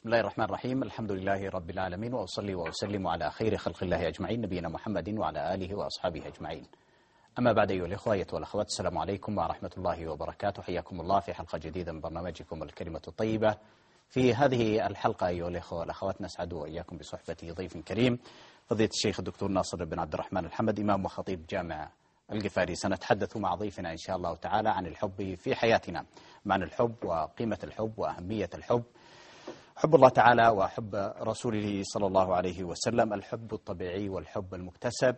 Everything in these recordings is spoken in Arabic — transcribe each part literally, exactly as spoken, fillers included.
بسم الله الرحمن الرحيم. الحمد لله رب العالمين، وأصلي وأسلم على خير خلق الله أجمعين، نبينا محمد وعلى آله وأصحابه أجمعين. أما بعد، أيها الإخوة والأخوات، السلام عليكم ورحمة الله وبركاته. حياكم الله في حلقة جديدة من برنامجكم الكلمة الطيبة. في هذه الحلقة أيها الإخوة والأخوات نسعد وإياكم بصحبة ضيف كريم، فضيلة الشيخ الدكتور ناصر بن عبد الرحمن الحمد، إمام وخطيب جامع القفاري. سنتحدث مع ضيفنا إن شاء الله تعالى عن الحب في حياتنا، معنى الحب وقيمة الحب وأهمية الحب، حب الله تعالى وحب رسوله صلى الله عليه وسلم، الحب الطبيعي والحب المكتسب،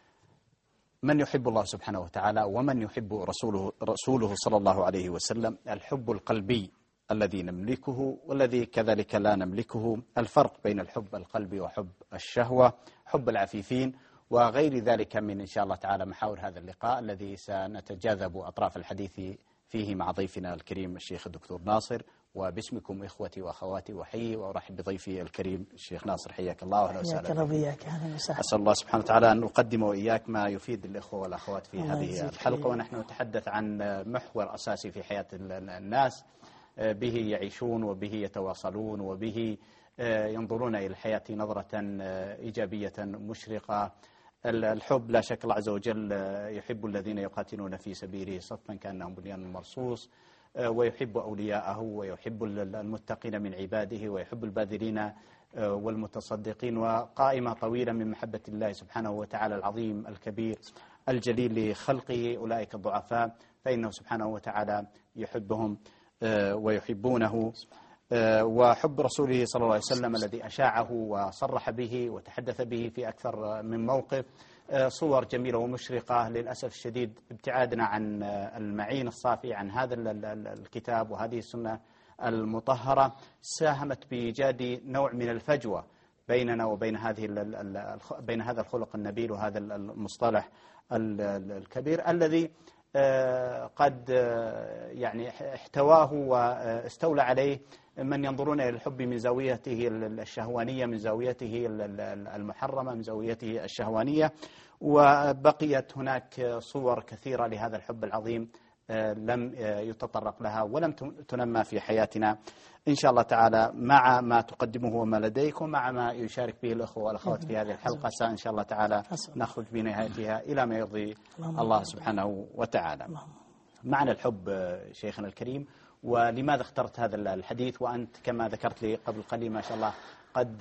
من يحب الله سبحانه وتعالى ومن يحب رسوله, رسوله صلى الله عليه وسلم، الحب القلبي الذي نملكه والذي كذلك لا نملكه، الفرق بين الحب القلبي وحب الشهوة، حب العفيفين، وغير ذلك من إن شاء الله تعالى محاور هذا اللقاء الذي سنتجاذب أطراف الحديث فيه مع ضيفنا الكريم الشيخ الدكتور ناصر. وباسمكم إخوتي وأخواتي وحيي وأرحب بضيفي الكريم الشيخ ناصر، حياك الله وأهلا وسهلا بك. أسأل الله سبحانه وتعالى أن نقدم وإياك ما يفيد الإخوة والأخوات في هذه الحلقة، ونحن نتحدث عن محور أساسي في حياة الناس، به يعيشون وبه يتواصلون وبه ينظرون إلى الحياة نظرة إيجابية مشرقة. الحب لا شك الله عز وجل يحب الذين يقاتلون في سبيله صفا كأنهم بنيان مرصوص، ويحب أولياءه ويحب المتقين من عباده ويحب الباذلين والمتصدقين، وقائمة طويلة من محبة الله سبحانه وتعالى العظيم الكبير الجليل لخلقه أولئك الضعفاء، فإنه سبحانه وتعالى يحبهم ويحبونه. وحب رسوله صلى الله عليه وسلم الذي أشاعه وصرح به وتحدث به في أكثر من موقف، صور جميلة ومشرقة. للأسف الشديد ابتعادنا عن المعين الصافي عن هذا الكتاب وهذه السنة المطهرة ساهمت بإيجاد نوع من الفجوة بيننا وبين هذه بين هذا الخلق النبيل وهذا المصطلح الكبير الذي قد يعني احتواه واستولى عليه من ينظرون إلى الحب من زاويته الشهوانية، من زاويته المحرمة، من زاويته الشهوانية، وبقيت هناك صور كثيرة لهذا الحب العظيم لم يتطرق لها ولم تنمى في حياتنا. إن شاء الله تعالى مع ما تقدمه وما لديكم، مع ما يشارك به الأخوة والأخوات في هذه الحلقة، إن شاء الله تعالى نخرج بنهايتها إلى ما يرضي الله سبحانه وتعالى. معنى الحب شيخنا الكريم، ولماذا اخترت هذا الحديث وأنت كما ذكرت لي قبل قليل ما شاء الله قد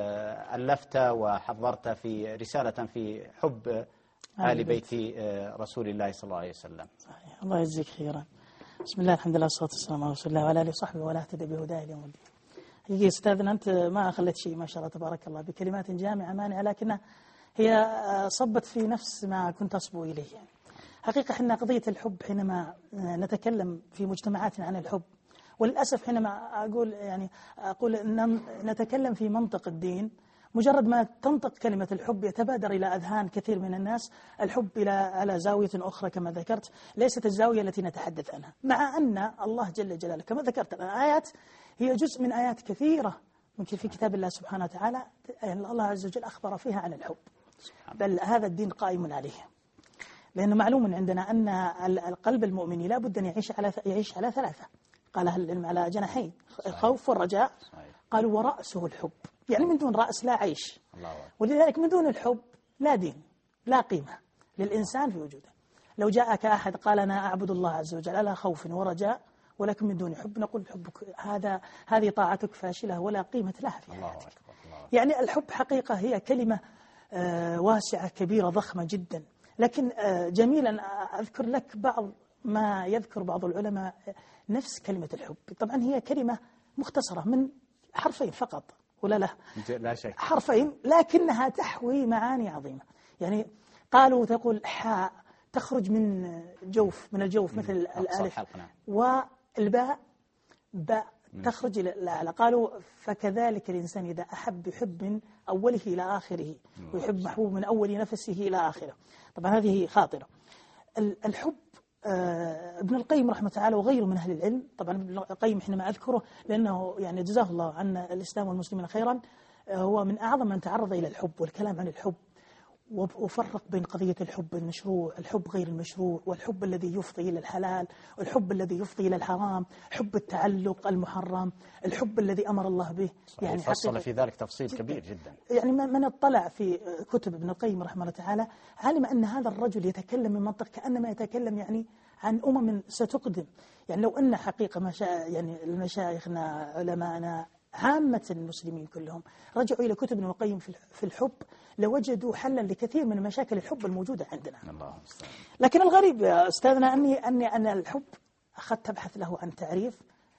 ألفت وحضرت في رسالة في حب آل بيت رسول الله صلى الله عليه وسلم. صحيح. الله يجزيك خيرا. بسم الله، الحمد لله والصلاة والسلام على رسول الله وعلى آله وصحبه ولا اهتدى بهداه اليوم الدين. حقيقة أستاذنا أنت ما أخلت شيء ما شاء الله تبارك الله بكلمات جامعة مانعة، لكنها هي صبت في نفس ما كنت أصبو إليه. يعني حقيقة إحنا قضية الحب حينما نتكلم في مجتمعاتنا عن الحب، وللأسف حينما أقول يعني أقول أن نتكلم في منطق الدين، مجرد ما تنطق كلمة الحب يتبادر إلى أذهان كثير من الناس الحب إلى على زاوية أخرى كما ذكرت، ليست الزاوية التي نتحدث عنها، مع أن الله جل جلاله كما ذكرت الآيات هي جزء من آيات كثيرة ممكن في كتاب الله سبحانه وتعالى الله عز وجل أخبر فيها عن الحب، بل هذا الدين قائم عليه. لأنه معلوم عندنا أن القلب المؤمن لا بد أن يعيش على يعيش على ثلاثة، قال أهل العلم على جناحين، الخوف والرجاء، قالوا ورأسه الحب، يعني من دون رأس لا عيش، ولذلك من دون الحب لا دين، لا قيمة للإنسان في وجوده. لو جاءك أحد قال أنا أعبد الله عز وجل على خوف ورجاء ولكن من دون حب، نقول حبك هذا هذه طاعتك فاشلة ولا قيمة لها في حياتك. يعني الحب حقيقة هي كلمة واسعة كبيرة ضخمة جدا، لكن جميلا أذكر لك بعض ما يذكر بعض العلماء نفس كلمة الحب. طبعا هي كلمة مختصرة من حرفين فقط، ولا لا لا شك حرفين، لكنها تحوي معاني عظيمة. يعني قالوا تقول حاء تخرج من جوف من الجوف مثل الألف، والباء باء تخرج إلى الأعلى. قالوا فكذلك الإنسان إذا أحب يحب من أوله إلى آخره، ويحب محبوب من أول نفسه إلى آخره. طبعا هذه خاطرة. الحب آه ابن القيم رحمه تعالى وغيره من أهل العلم، طبعا ابن القيم حينما أذكره لأنه يعني جزاه الله عن الإسلام والمسلمين خيرا، آه هو من أعظم من تعرض إلى الحب والكلام عن الحب، وفرق بين قضية الحب المشروع، الحب غير المشروع، والحب الذي يفضي إلى الحلال، والحب الذي يفضي إلى الحرام، حب التعلق المحرم، الحب الذي أمر الله به. يعني فصل في ذلك تفصيل جداً كبير جدا. يعني من اطلع في كتب ابن القيم رحمه الله تعالى علم أن هذا الرجل يتكلم من منطق كأنما يتكلم يعني عن أمم ستقدم. يعني لو أن حقيقة مشا يعني المشايخنا علماءنا عامة المسلمين كلهم رجعوا إلى كتب ابن القيم في الحب لوجدوا حلا لكثير من مشاكل الحب الموجودة عندنا. الله. لكن الغريب يا أستاذنا أني أني أن الحب أخذت أبحث له عن تعريف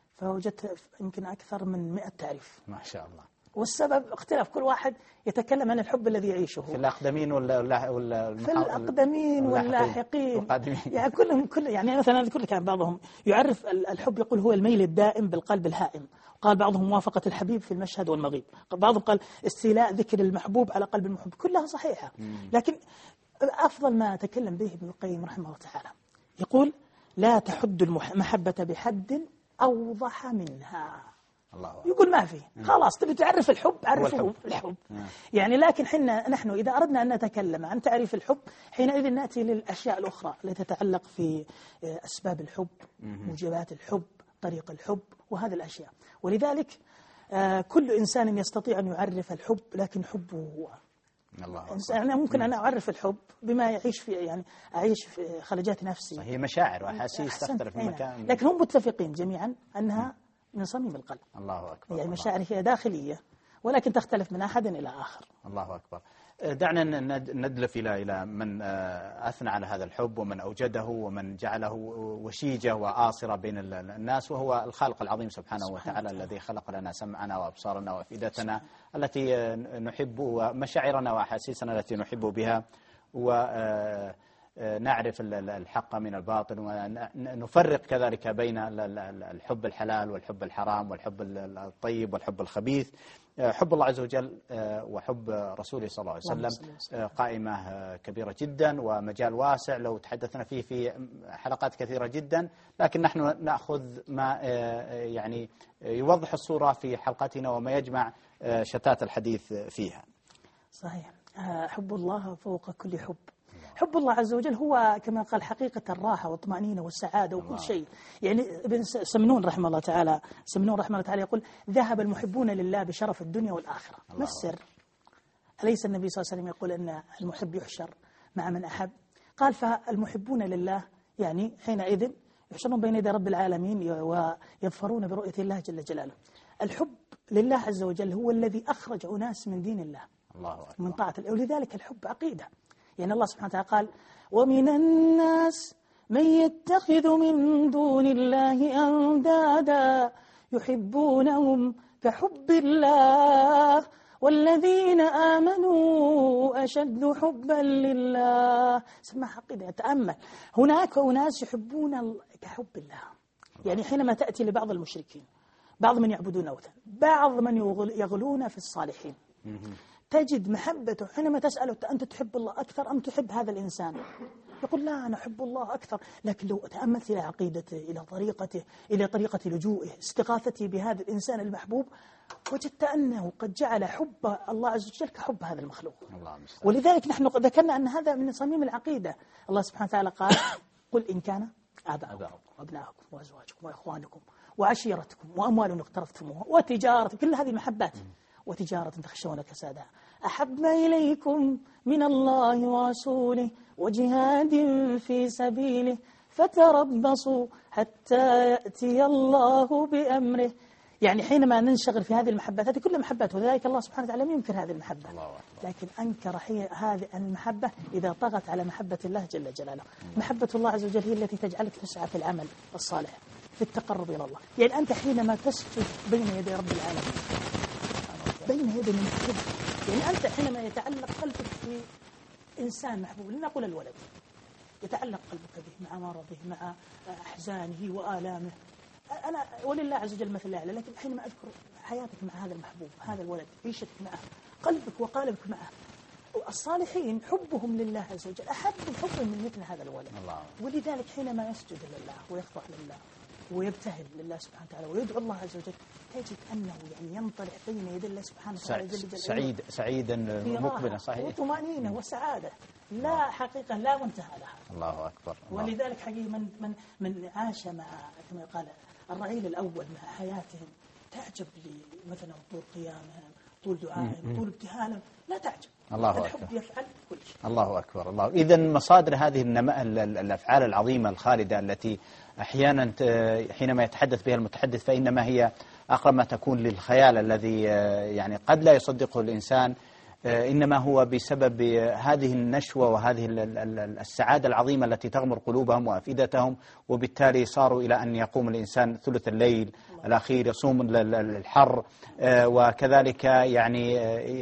فوجدت يمكن أكثر من مئة تعريف. ما شاء الله. والسبب اختلاف، كل واحد يتكلم عن الحب الذي يعيشه في الأقدمين ولا ولا في الأقدمين واللاحقين. يعني كلهم كل يعني مثلا أذكر لك عن بعضهم يعرف الحب يقول هو الميل الدائم بالقلب الهائم. قال بعضهم موافقة الحبيب في المشهد والمغيب، بعضهم قال استيلاء ذكر المحبوب على قلب المحب. كلها صحيحة، لكن أفضل ما تكلم به ابن القيم رحمه الله تعالى يقول لا تحد المحبة بحد أوضح منها. الله. يقول ما في، خلاص تبي تعرف الحب عرفه الحب, الحب. يعني لكن حنا نحن إذا أردنا أن نتكلم عن تعريف الحب حينئذ نأتي للأشياء الأخرى التي تتعلق في أسباب الحب، موجبات الحب، طريق الحب، وهذه الأشياء. ولذلك كل إنسان يستطيع أن يعرف الحب، لكن حبه هو. الله. أنا ممكن أنا أعرف الحب بما يعيش في يعني أعيش في خلجات نفسي. هي مشاعر وأحاسيس تختلف من مكان، لكن هم متفقين جميعا أنها من صميم القلب. الله أكبر. يعني مشاعر هي داخلية ولكن تختلف من أحد إلى آخر. الله أكبر. دعنا ندلف إلى إلى من أثنى على هذا الحب ومن أوجده ومن جعله وشيجة وآصرة بين الناس، وهو الخالق العظيم سبحانه وتعالى الذي خلق لنا سمعنا وأبصارنا وأفئدتنا التي نحب، ومشاعرنا وأحاسيسنا التي نحب بها، ونعرف الحق من الباطل، ونفرق كذلك بين الحب الحلال والحب الحرام والحب الطيب والحب الخبيث. حب الله عز وجل وحب رسوله صلى الله عليه وسلم قائمة كبيرة جدا ومجال واسع لو تحدثنا فيه في حلقات كثيرة جدا، لكن نحن نأخذ ما يعني يوضح الصورة في حلقتنا وما يجمع شتات الحديث فيها. صحيح. حب الله فوق كل حب. حب الله عز وجل هو كما قال حقيقة الراحة والطمأنينة والسعادة وكل شيء. يعني ابن سمنون رحمه الله تعالى سمنون رحمه الله تعالى يقول ذهب المحبون لله بشرف الدنيا والآخرة. ما السر؟ أليس النبي صلى الله عليه وسلم يقول أن المحب يحشر مع من أحب؟ قال فالمحبون لله يعني حينئذ يحشرون بين يدي رب العالمين ويظفرون برؤية الله جل جلاله. الحب لله عز وجل هو الذي أخرج أناس من دين الله، الله من طاعة الله، ولذلك الحب عقيدة. يعني الله سبحانه وتعالى قال ومن الناس من يتخذ من دون الله أندادا يحبونهم كحب الله والذين آمنوا أشد حبا لله. سمع عقيدة. تأمل، هناك أناس يحبون كحب الله. يعني حينما تأتي لبعض المشركين، بعض من يعبدون أوثان، بعض من يغلون في الصالحين، تجد محبته حينما تسأله أنت تحب الله أكثر أم تحب هذا الإنسان؟ يقول لا أنا أحب الله أكثر. لكن لو تأملت إلى عقيدته، إلى طريقته، إلى طريقة لجوئه، استغاثته بهذا الإنسان المحبوب، وجدت أنه قد جعل حب الله عز وجل كحب هذا المخلوق. ولذلك نحن ذكرنا أن هذا من صميم العقيدة. الله سبحانه وتعالى قال قل إن كان آباؤكم وأبناؤكم وأزواجكم وإخوانكم وعشيرتكم وأموال اقترفتموها وتجارة، كل هذه محبات، وتجارة تخشون كسادها أحب إليكم من الله ورسوله وجهاد في سبيله فتربصوا حتى يأتي الله بأمره. يعني حينما ننشغل في هذه المحبات، هذه كلها محبات، وذلك الله سبحانه وتعالى لم ينكر هذه المحبة، لكن أنكر هذه المحبة إذا طغت على محبة الله جل جلاله. محبة الله عز وجل هي التي تجعلك تسعى في العمل الصالح، في التقرب إلى الله. يعني أنت حينما تسجد بين يدي رب العالمين، بين يدي من محبوب، يعني أنت حينما يتعلق قلبك في إنسان محبوب، لنقول الولد، يتعلق قلبك به مع مرضه مع أحزانه وآلامه. أنا ولله عز وجل مثل الأعلى، لكن حينما أذكر حياتك مع هذا المحبوب، هذا الولد، عيشتك معه، قلبك وقالبك معه. الصالحين حبهم لله عز وجل أحب الحب من مثل هذا الولد. الله. ولذلك حينما يسجد لله ويخضع لله ويبتهل لله سبحانه وتعالى ويدعو الله عز وجل، تجد أنه يعني ينطلع بين يدي الله سبحانه وتعالى جل جلاله سعيد سعيدا مقبلا، صحيح، وطمأنينة وسعادة لا حقيقة لا منتهى لها. الله أكبر. الله. ولذلك حقيقة من من من عاش مع كما قال الرعيل الأول مع حياتهم تعجب لي مثلا طول قيامهم، طول دعائهم، طول ابتهالهم، لا تعجب. الله الحب أكبر. يفعل كل شيء. الله أكبر. الله. إذا مصادر هذه النما... الأفعال العظيمة الخالدة التي أحيانا حينما يتحدث بها المتحدث فإنما هي أقرب ما تكون للخيال الذي يعني قد لا يصدقه الإنسان، إنما هو بسبب هذه النشوة وهذه السعادة العظيمة التي تغمر قلوبهم وأفئدتهم، وبالتالي صاروا إلى أن يقوم الإنسان ثلث الليل الأخير يصوم الحر، وكذلك يعني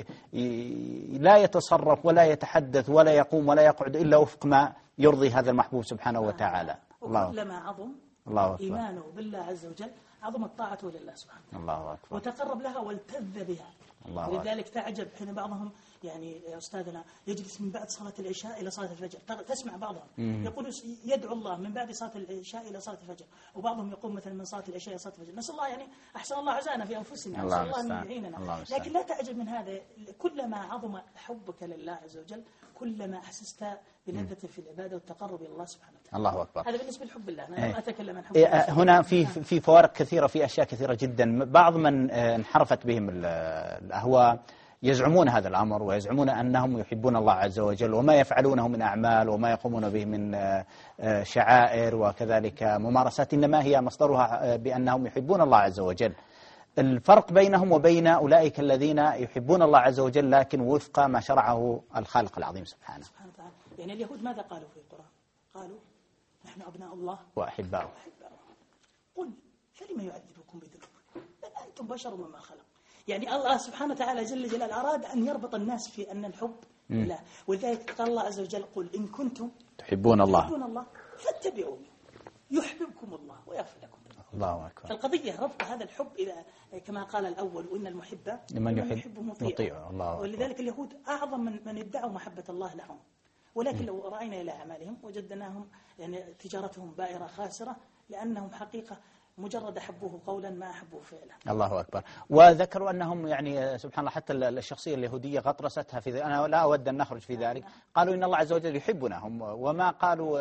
لا يتصرف ولا يتحدث ولا يقوم ولا يقعد إلا وفق ما يرضي هذا المحبوب سبحانه وتعالى. وكلما عظم الله إيمانه بالله عز وجل عظمت طاعته لله سبحانه الله أكبر. وتقرب لها والتذ بها. ولذلك تعجب حين بعضهم يعني يا أستاذنا يجلس من بعد صلاة العشاء إلى صلاة الفجر، تسمع بعضهم يقول يدعو الله من بعد صلاة العشاء إلى صلاة الفجر، وبعضهم يقوم مثلا من صلاة العشاء إلى صلاة الفجر. نسأل الله يعني أحسن الله عزانا في أنفسنا، نسأل الله أن يعيننا. لكن لا تعجب من هذا، كلما عظم حبك لله عز وجل كلما أحسست بلذة في العبادة والتقرب إلى الله سبحانه وتعالى. الله أكبر. هذا بالنسبة لحب الله. أنا ايه. أتكلم عن حب الله. هنا في في فوارق كثيرة، في أشياء كثيرة جدا. بعض من انحرفت بهم الأهواء يزعمون هذا الأمر ويزعمون أنهم يحبون الله عز وجل، وما يفعلونه من أعمال وما يقومون به من شعائر وكذلك ممارسات إنما هي مصدرها بأنهم يحبون الله عز وجل. الفرق بينهم وبين أولئك الذين يحبون الله عز وجل لكن وفق ما شرعه الخالق العظيم سبحانه. سبحانه وتعالى. يعني اليهود ماذا قالوا في القرآن؟ قالوا نحن أبناء الله وأحباؤه. قل فلم يعذبكم بذنوبكم بل أنتم بشر مما خلق. يعني الله سبحانه وتعالى جل جلاله أراد أن يربط الناس في أن الحب لا، ولذلك قال الله عز وجل قل إن كنتم تحبون الله تحبون الله فاتبعوني يحببكم الله ويغفر لكم. الله أكبر. فالقضية ربط هذا الحب إذا كما قال الأول وإن المحب لمن يحب, يحب مطيع. الله. ولذلك اليهود أعظم من, من ادعوا محبة الله لهم، ولكن لو رأينا إلى أعمالهم وجدناهم يعني تجارتهم بائرة خاسرة لأنهم حقيقة مجرد أحبوه قولا ما أحبوه فعلا. الله أكبر. وذكروا أنهم يعني سبحان الله حتى الشخصية اليهودية غطرستها في ذلك. أنا لا أود أن نخرج في ذلك. قالوا إن الله عز وجل يحبنا هم، وما قالوا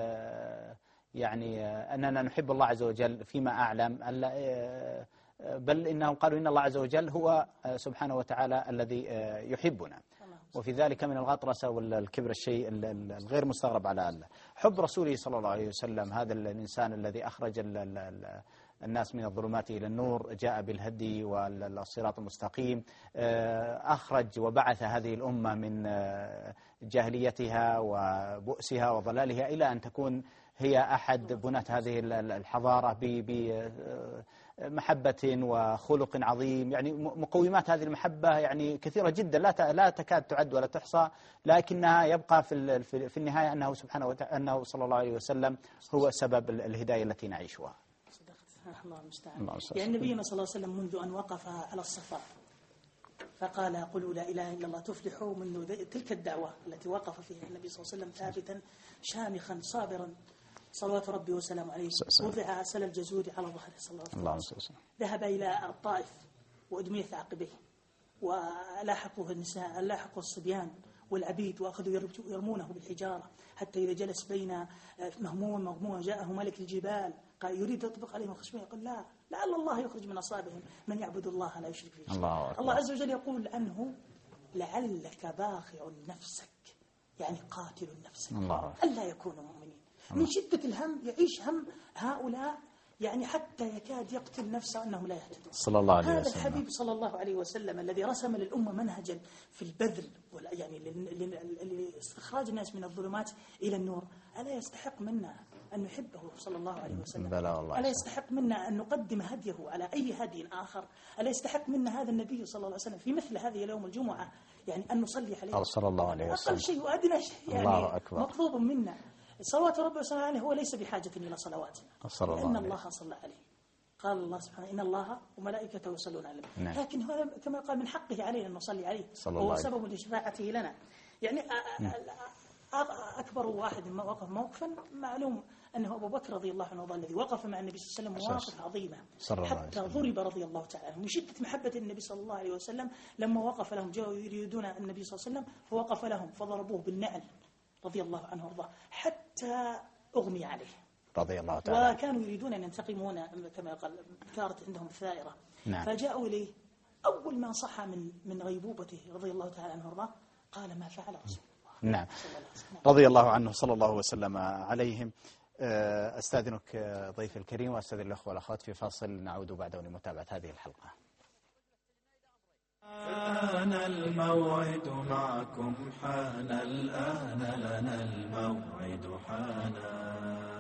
يعني أننا نحب الله عز وجل فيما أعلم، بل إنهم قالوا إن الله عز وجل هو سبحانه وتعالى الذي يحبنا، وفي ذلك من الغطرسة والكبر الشيء الغير مستغرب على الله. حب رسوله صلى الله عليه وسلم، هذا الإنسان الذي أخرج الناس من الظلمات إلى النور، جاء بالهدي والصراط المستقيم، أخرج وبعث هذه الأمة من جاهليتها وبؤسها وضلالها إلى أن تكون هي أحد بناة هذه الحضارة بمحبة وخلق عظيم. يعني مقومات هذه المحبة يعني كثيرة جدا لا لا تكاد تعد ولا تحصى، لكنها يبقى في في النهاية أنه سبحانه وتعالى أنه صلى الله عليه وسلم هو سبب الهداية التي نعيشها. الله المستعان. يعني نبينا صلى الله عليه وسلم منذ أن وقف على الصفا فقال قولوا لا إله إلا الله تفلحوا، منذ تلك الدعوة التي وقف فيها النبي صلى الله عليه وسلم ثابتا شامخا صابرا صلوات ربي وسلام عليه، وضع عسل الجزور على ظهره صلى الله عليه وسلم، ذهب إلى الطائف وأدميت عقبه ولاحقه النساء لاحقه الصبيان والعبيد وأخذوا يرمونه بالحجارة، حتى إذا جلس بين مهموم مغموم جاءه ملك الجبال قال يريد يطبق عليهم خشمه، يقول لا لعل الله يخرج من أصابهم من يعبد الله لا يشرك به. الله, الله عز وجل يقول عنه لعلك باخع نفسك، يعني قاتل نفسك ألا يكونوا مؤمنين. من شدة الهم يعيش هم هؤلاء يعني حتى يكاد يقتل نفسه أنهم لا يهتدون. صلى الله عليه هذا وسلم. الحبيب صلى الله عليه وسلم الذي رسم للأمة منهجا في البذل يعني لاستخراج الناس من الظلمات إلى النور، ألا يستحق منا أن نحبه صلى الله عليه وسلم؟ بلا والله. ألا يستحق منا أن نقدم هديه على أي هدي آخر؟ ألا يستحق منا هذا النبي صلى الله عليه وسلم في مثل هذه اليوم الجمعة يعني أن نصلي عليه صلى الله عليه وسلم؟ أقل شيء وأدنى شيء يعني مطلوب منا. صلوات ربي وسلامه عليه هو ليس بحاجة إلى صلواتنا، لأن الله صلى عليه. قال الله سبحانه إن الله وملائكته يصلون عليه، لكن هذا كما قال من حقه علينا أن نصلي عليه، وهو سبب لشفاعته لنا. يعني أكبر واحد ما وقف موقفا معلوم أنه أبو بكر رضي الله عنه الذي وقف مع النبي صلى الله عليه وسلم مواقف عظيمة حتى ضرب رضي الله تعالى عنه من شدة محبة النبي صلى الله عليه وسلم. لما وقف لهم جاءوا يريدون النبي صلى الله عليه وسلم فوقف لهم فضربوه بالنعل رضي الله عنه وارضاه حتى أغمي عليه رضي الله تعالى. وكانوا يريدون أن ينتقمون كما قال كانت عندهم الثائرة. نعم. فجاءوا إليه أول ما صحى من من غيبوبته رضي الله تعالى عنه وارضاه قال ما فعل رسول الله. نعم رضي الله عنه صلى الله وسلم عليهم. أستاذنك ضيف الكريم وأستاذن الأخوة والأخوات في فاصل، نعود بعده لمتابعة هذه الحلقة. حان الموعد معكم حان الآن لنا الموعد حانا.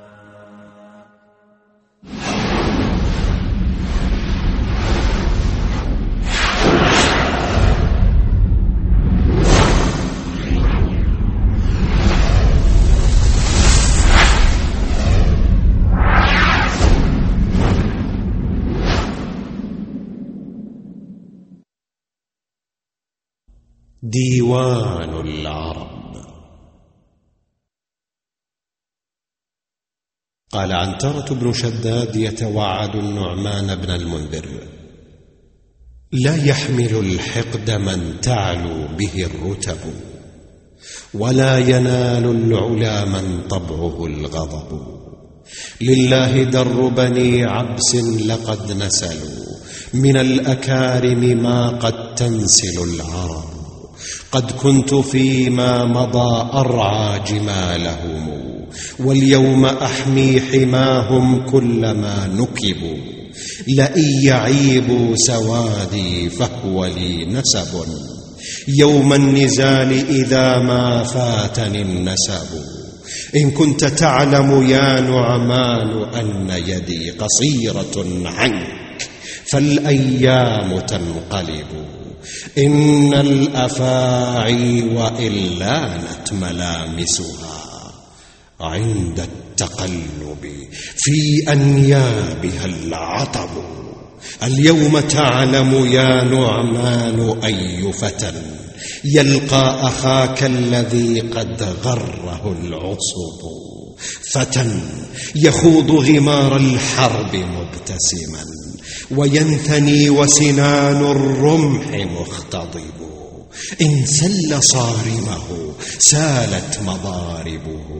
ديوان العرب. قال عنترة بن شداد يتوعد النعمان بن المنذر: لا يحمل الحقد من تعلو به الرتب، ولا ينال العلا من طبعه الغضب. لله در بني عبس لقد نسلوا من الأكارم ما قد تنسل العرب. قد كنت فيما مضى أرعى جمالهم، واليوم أحمي حماهم كلما نكبوا. لئن يعيبوا سوادي فهو لي نسب، يوم النزال إذا ما فاتني النسب. إن كنت تعلم يا نعمان أن يدي قصيرة عنك، فالأيام تنقلب. إن الأفاعي وإن لانت ملامسها عند التقلب في أنيابها العطب. اليوم تعلم يا نعمان أي فتى يلقى أخاك الذي قد غره العصب. فتى يخوض غمار الحرب مبتسما، وينثني وسنان الرمح مختضب. إن سل صارمه سالت مضاربه،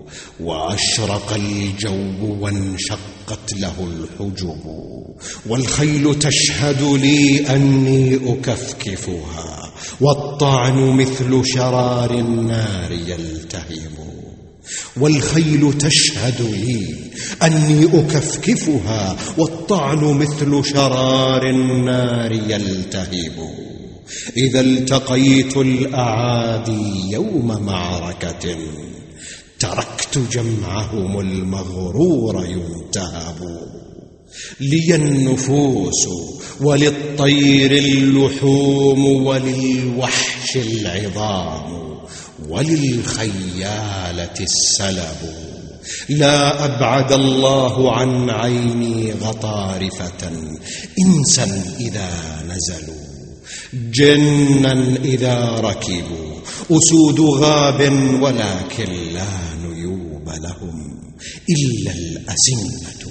وأشرق الجو وانشقت له الحجب. والخيل تشهد لي أني أكفكفها، والطعن مثل شرار النار يلتهب. والخيل تشهد لي أني أكفكفها، والطعن مثل شرار النار يلتهب. إذا التقيت الأعادي يوم معركة، تركت جمعهم المغرور ينتهب. لي النفوس وللطير اللحوم، وللوحش العظام، وللخيالة السلب. لا أبعد الله عن عيني غطارفة، إنسا إذا نزلوا، جنا إذا ركبوا، أسود غاب ولكن لا نيوب لهم إلا الأسنة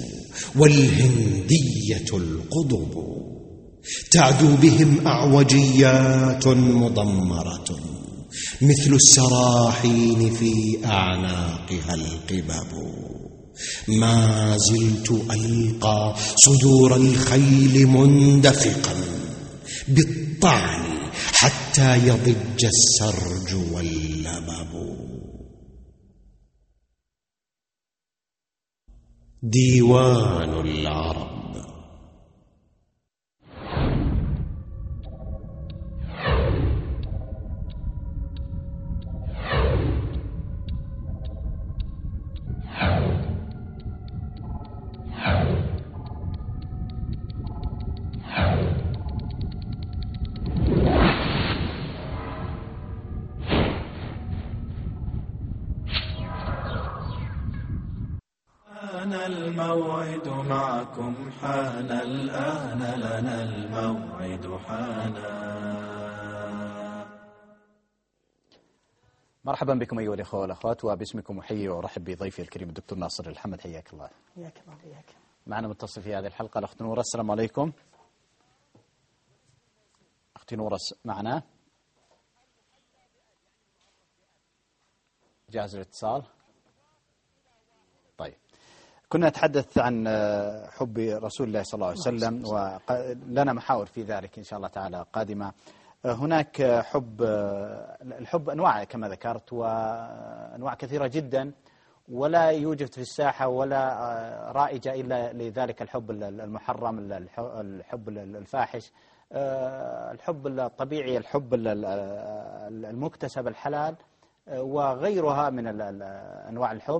والهندية القضب. تعدو بهم أعوجيات مضمرة مثل السراحين في أعناقها القبب. ما زلت ألقى صدور الخيل مندفقا بالطعن حتى يضج السرج واللبب. ديوان العرب. حان الموعد معكم حان الآن لنا الموعد حانا. مرحبا بكم أيها الأخوة والأخوات، وباسمكم أحيي وأرحب بضيفي الكريم الدكتور ناصر الحمد. حياك الله. حياك الله. حياك. معنا متصل في هذه الحلقة الأخت نورة. السلام عليكم. أختي نورة معنا؟ جاهز الاتصال؟ طيب، كنا نتحدث عن حب رسول الله صلى الله عليه وسلم، ولنا محاور في ذلك إن شاء الله تعالى قادمة. هناك حب، الحب أنواع كما ذكرت، وأنواع كثيرة جدا، ولا يوجد في الساحة ولا رائجة إلا لذلك الحب المحرم، الحب الفاحش، الحب الطبيعي، الحب المكتسب الحلال، وغيرها من أنواع الحب.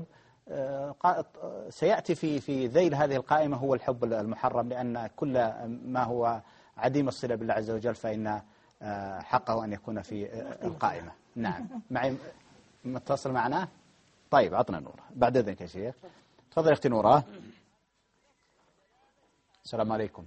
سيأتي في في ذيل هذه القائمة هو الحب المحرم، لأن كل ما هو عديم الصلة بالله عز وجل فإن حقه أن يكون في القائمة. نعم. معي متصل معنا؟ طيب، عطنا نورة بعد إذنك يا شيخ. تفضل أختي نورة. السلام عليكم.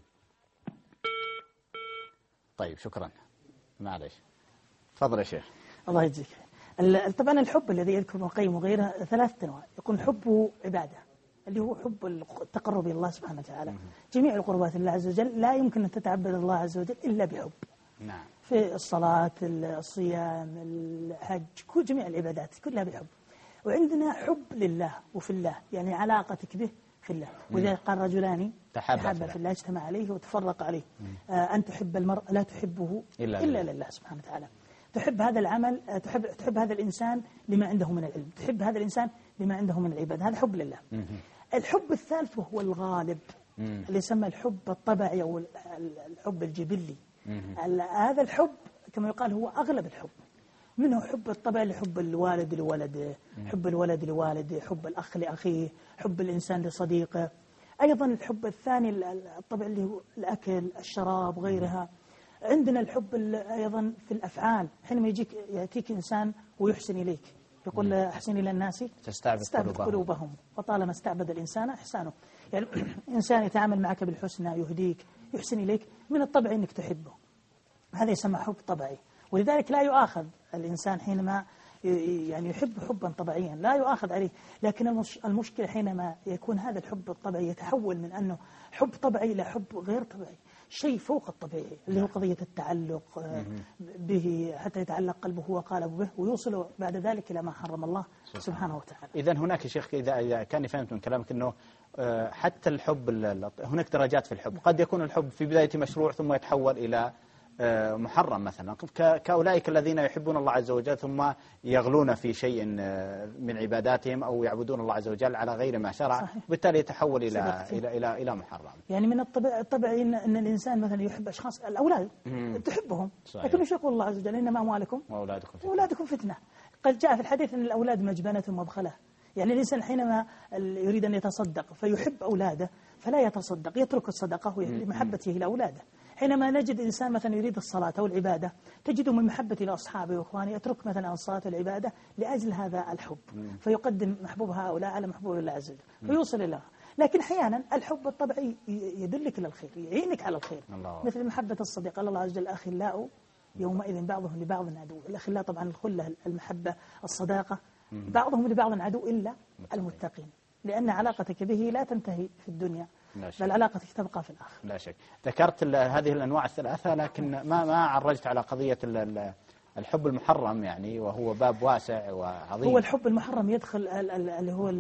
طيب، شكرا، معليش. تفضل يا شيخ. الله يجزيك. طبعا الحب الذي يذكر ابن القيم وغيره ثلاثة أنواع. يكون حبه عبادة، اللي هو حب التقرب إلى الله سبحانه وتعالى. جميع القربات لله عز وجل لا يمكن أن تتعبد الله عز وجل إلا بحب. نعم. في الصلاة، الصيام، الحج، كل جميع العبادات كلها بحب. وعندنا حب لله وفي الله، يعني علاقتك به في الله. وإذا قال رجلان تحابا في الله اجتمع عليه وتفرق عليه. آه أن تحب المرء لا تحبه إلا, إلا لله سبحانه وتعالى. تحب هذا العمل، تحب تحب هذا الإنسان لما عنده من العلم، تحب هذا الإنسان لما عنده من العبادة. هذا حب لله. الحب الثالث وهو الغالب، اللي يسمى الحب الطبعي أو الحب الجبلي. هذا الحب كما يقال هو أغلب الحب. منه حب الطبع لحب الوالد لولده، حب الولد لوالده، حب الأخ لأخيه، حب الإنسان لصديقه. أيضا الحب الثاني الطبع اللي هو الأكل، الشراب، غيرها. عندنا الحب أيضا في الأفعال، حينما يجيك يأتيك إنسان ويحسن إليك، يقول أحسن إلى الناس تستعبد قلوبهم. قلوبهم وطالما استعبد الإنسان إحسانه. يعني إنسان يتعامل معك بالحسنى، يهديك، يحسن إليك، من الطبع أنك تحبه. هذا يسمى حب طبعي. ولذلك لا يؤاخذ الإنسان حينما يعني يحب حبا طبيعيا، لا يؤاخذ عليه. لكن المشكلة حينما يكون هذا الحب الطبيعي يتحول من أنه حب طبيعي إلى حب غير طبيعي، شيء فوق الطبيعي، اللي هو قضية التعلق به حتى يتعلق قلبه وقالبه به، ويوصل بعد ذلك إلى ما حرم الله سبحانه وتعالى. إذن هناك يا شيخ، إذا كان فهمت من كلامك أنه حتى الحب، هناك درجات في الحب. قد يكون الحب في بداية مشروع ثم يتحول إلى محرم، مثلا كأولئك الذين يحبون الله عز وجل ثم يغلون في شيء من عباداتهم أو يعبدون الله عز وجل على غير ما شرع، بالتالي يتحول إلى إلى إلى إلى محرم. يعني من الطبع الطبيعي إن, إن الإنسان مثلا يحب أشخاص، الأولاد مم. تحبهم، لكن وش يقول الله عز وجل؟ إنما أموالكم وأولادكم فتنة. وأولادكم فتنة. قد جاء في الحديث أن الأولاد مجبنة ومبخلة. يعني الإنسان حينما يريد أن يتصدق فيحب أولاده فلا يتصدق، يترك الصدقة لمحبته لأولاده. حينما نجد إنسان مثلا يريد الصلاة أو العبادة تجده من محبة لأصحابه وإخوانه يترك مثلا الصلاة والعبادة لأجل هذا الحب، فيقدم محبوب هؤلاء على محبوب الله عز وجل فيوصل إلى. لكن أحيانا الحب الطبيعي يدلك إلى الخير، يعينك على الخير، مثل محبة الصديق. قال الله عز وجل الأخلاء يومئذ بعضهم لبعض عدو. الأخلاء طبعا الخلة، المحبة، الصداقة، بعضهم لبعض عدو إلا المتقين، لأن علاقتك به لا تنتهي في الدنيا بل علاقتك تبقى في الآخر. لا شك. ذكرت هذه الأنواع الثلاثة، لكن ما ما عرجت على قضية الحب المحرم، يعني وهو باب واسع وعظيم. هو الحب المحرم يدخل اللي هو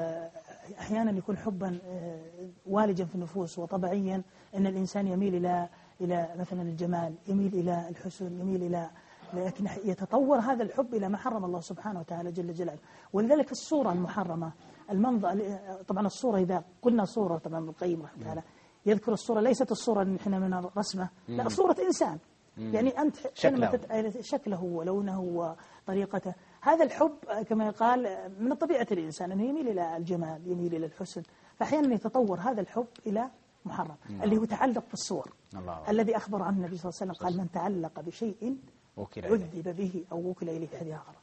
أحيانا يكون حبا والجا في النفوس وطبيعيا، أن الإنسان يميل إلى إلى مثلا الجمال، يميل إلى الحسن، يميل إلى، لكن يتطور هذا الحب إلى ما حرم الله سبحانه وتعالى جل جلاله. ولذلك الصورة المحرمة، المنظر، طبعا الصورة إذا قلنا صورة، طبعا ابن القيم رحمه الله تعالى يذكر الصورة ليست الصورة اللي احنا من الرسمة، لا، صورة إنسان. مم. يعني أنت شكله. تت... شكله ولونه وطريقته. هذا الحب كما يقال من طبيعة الإنسان أنه يميل إلى الجمال، يميل إلى الحسن، فأحيانا يتطور هذا الحب إلى محرم. مم. اللي هو تعلق بالصور، الله الذي أخبر عنه النبي صلى الله عليه وسلم، قال من تعلق بشيء عذب به أو وكل إليه حديث آخر.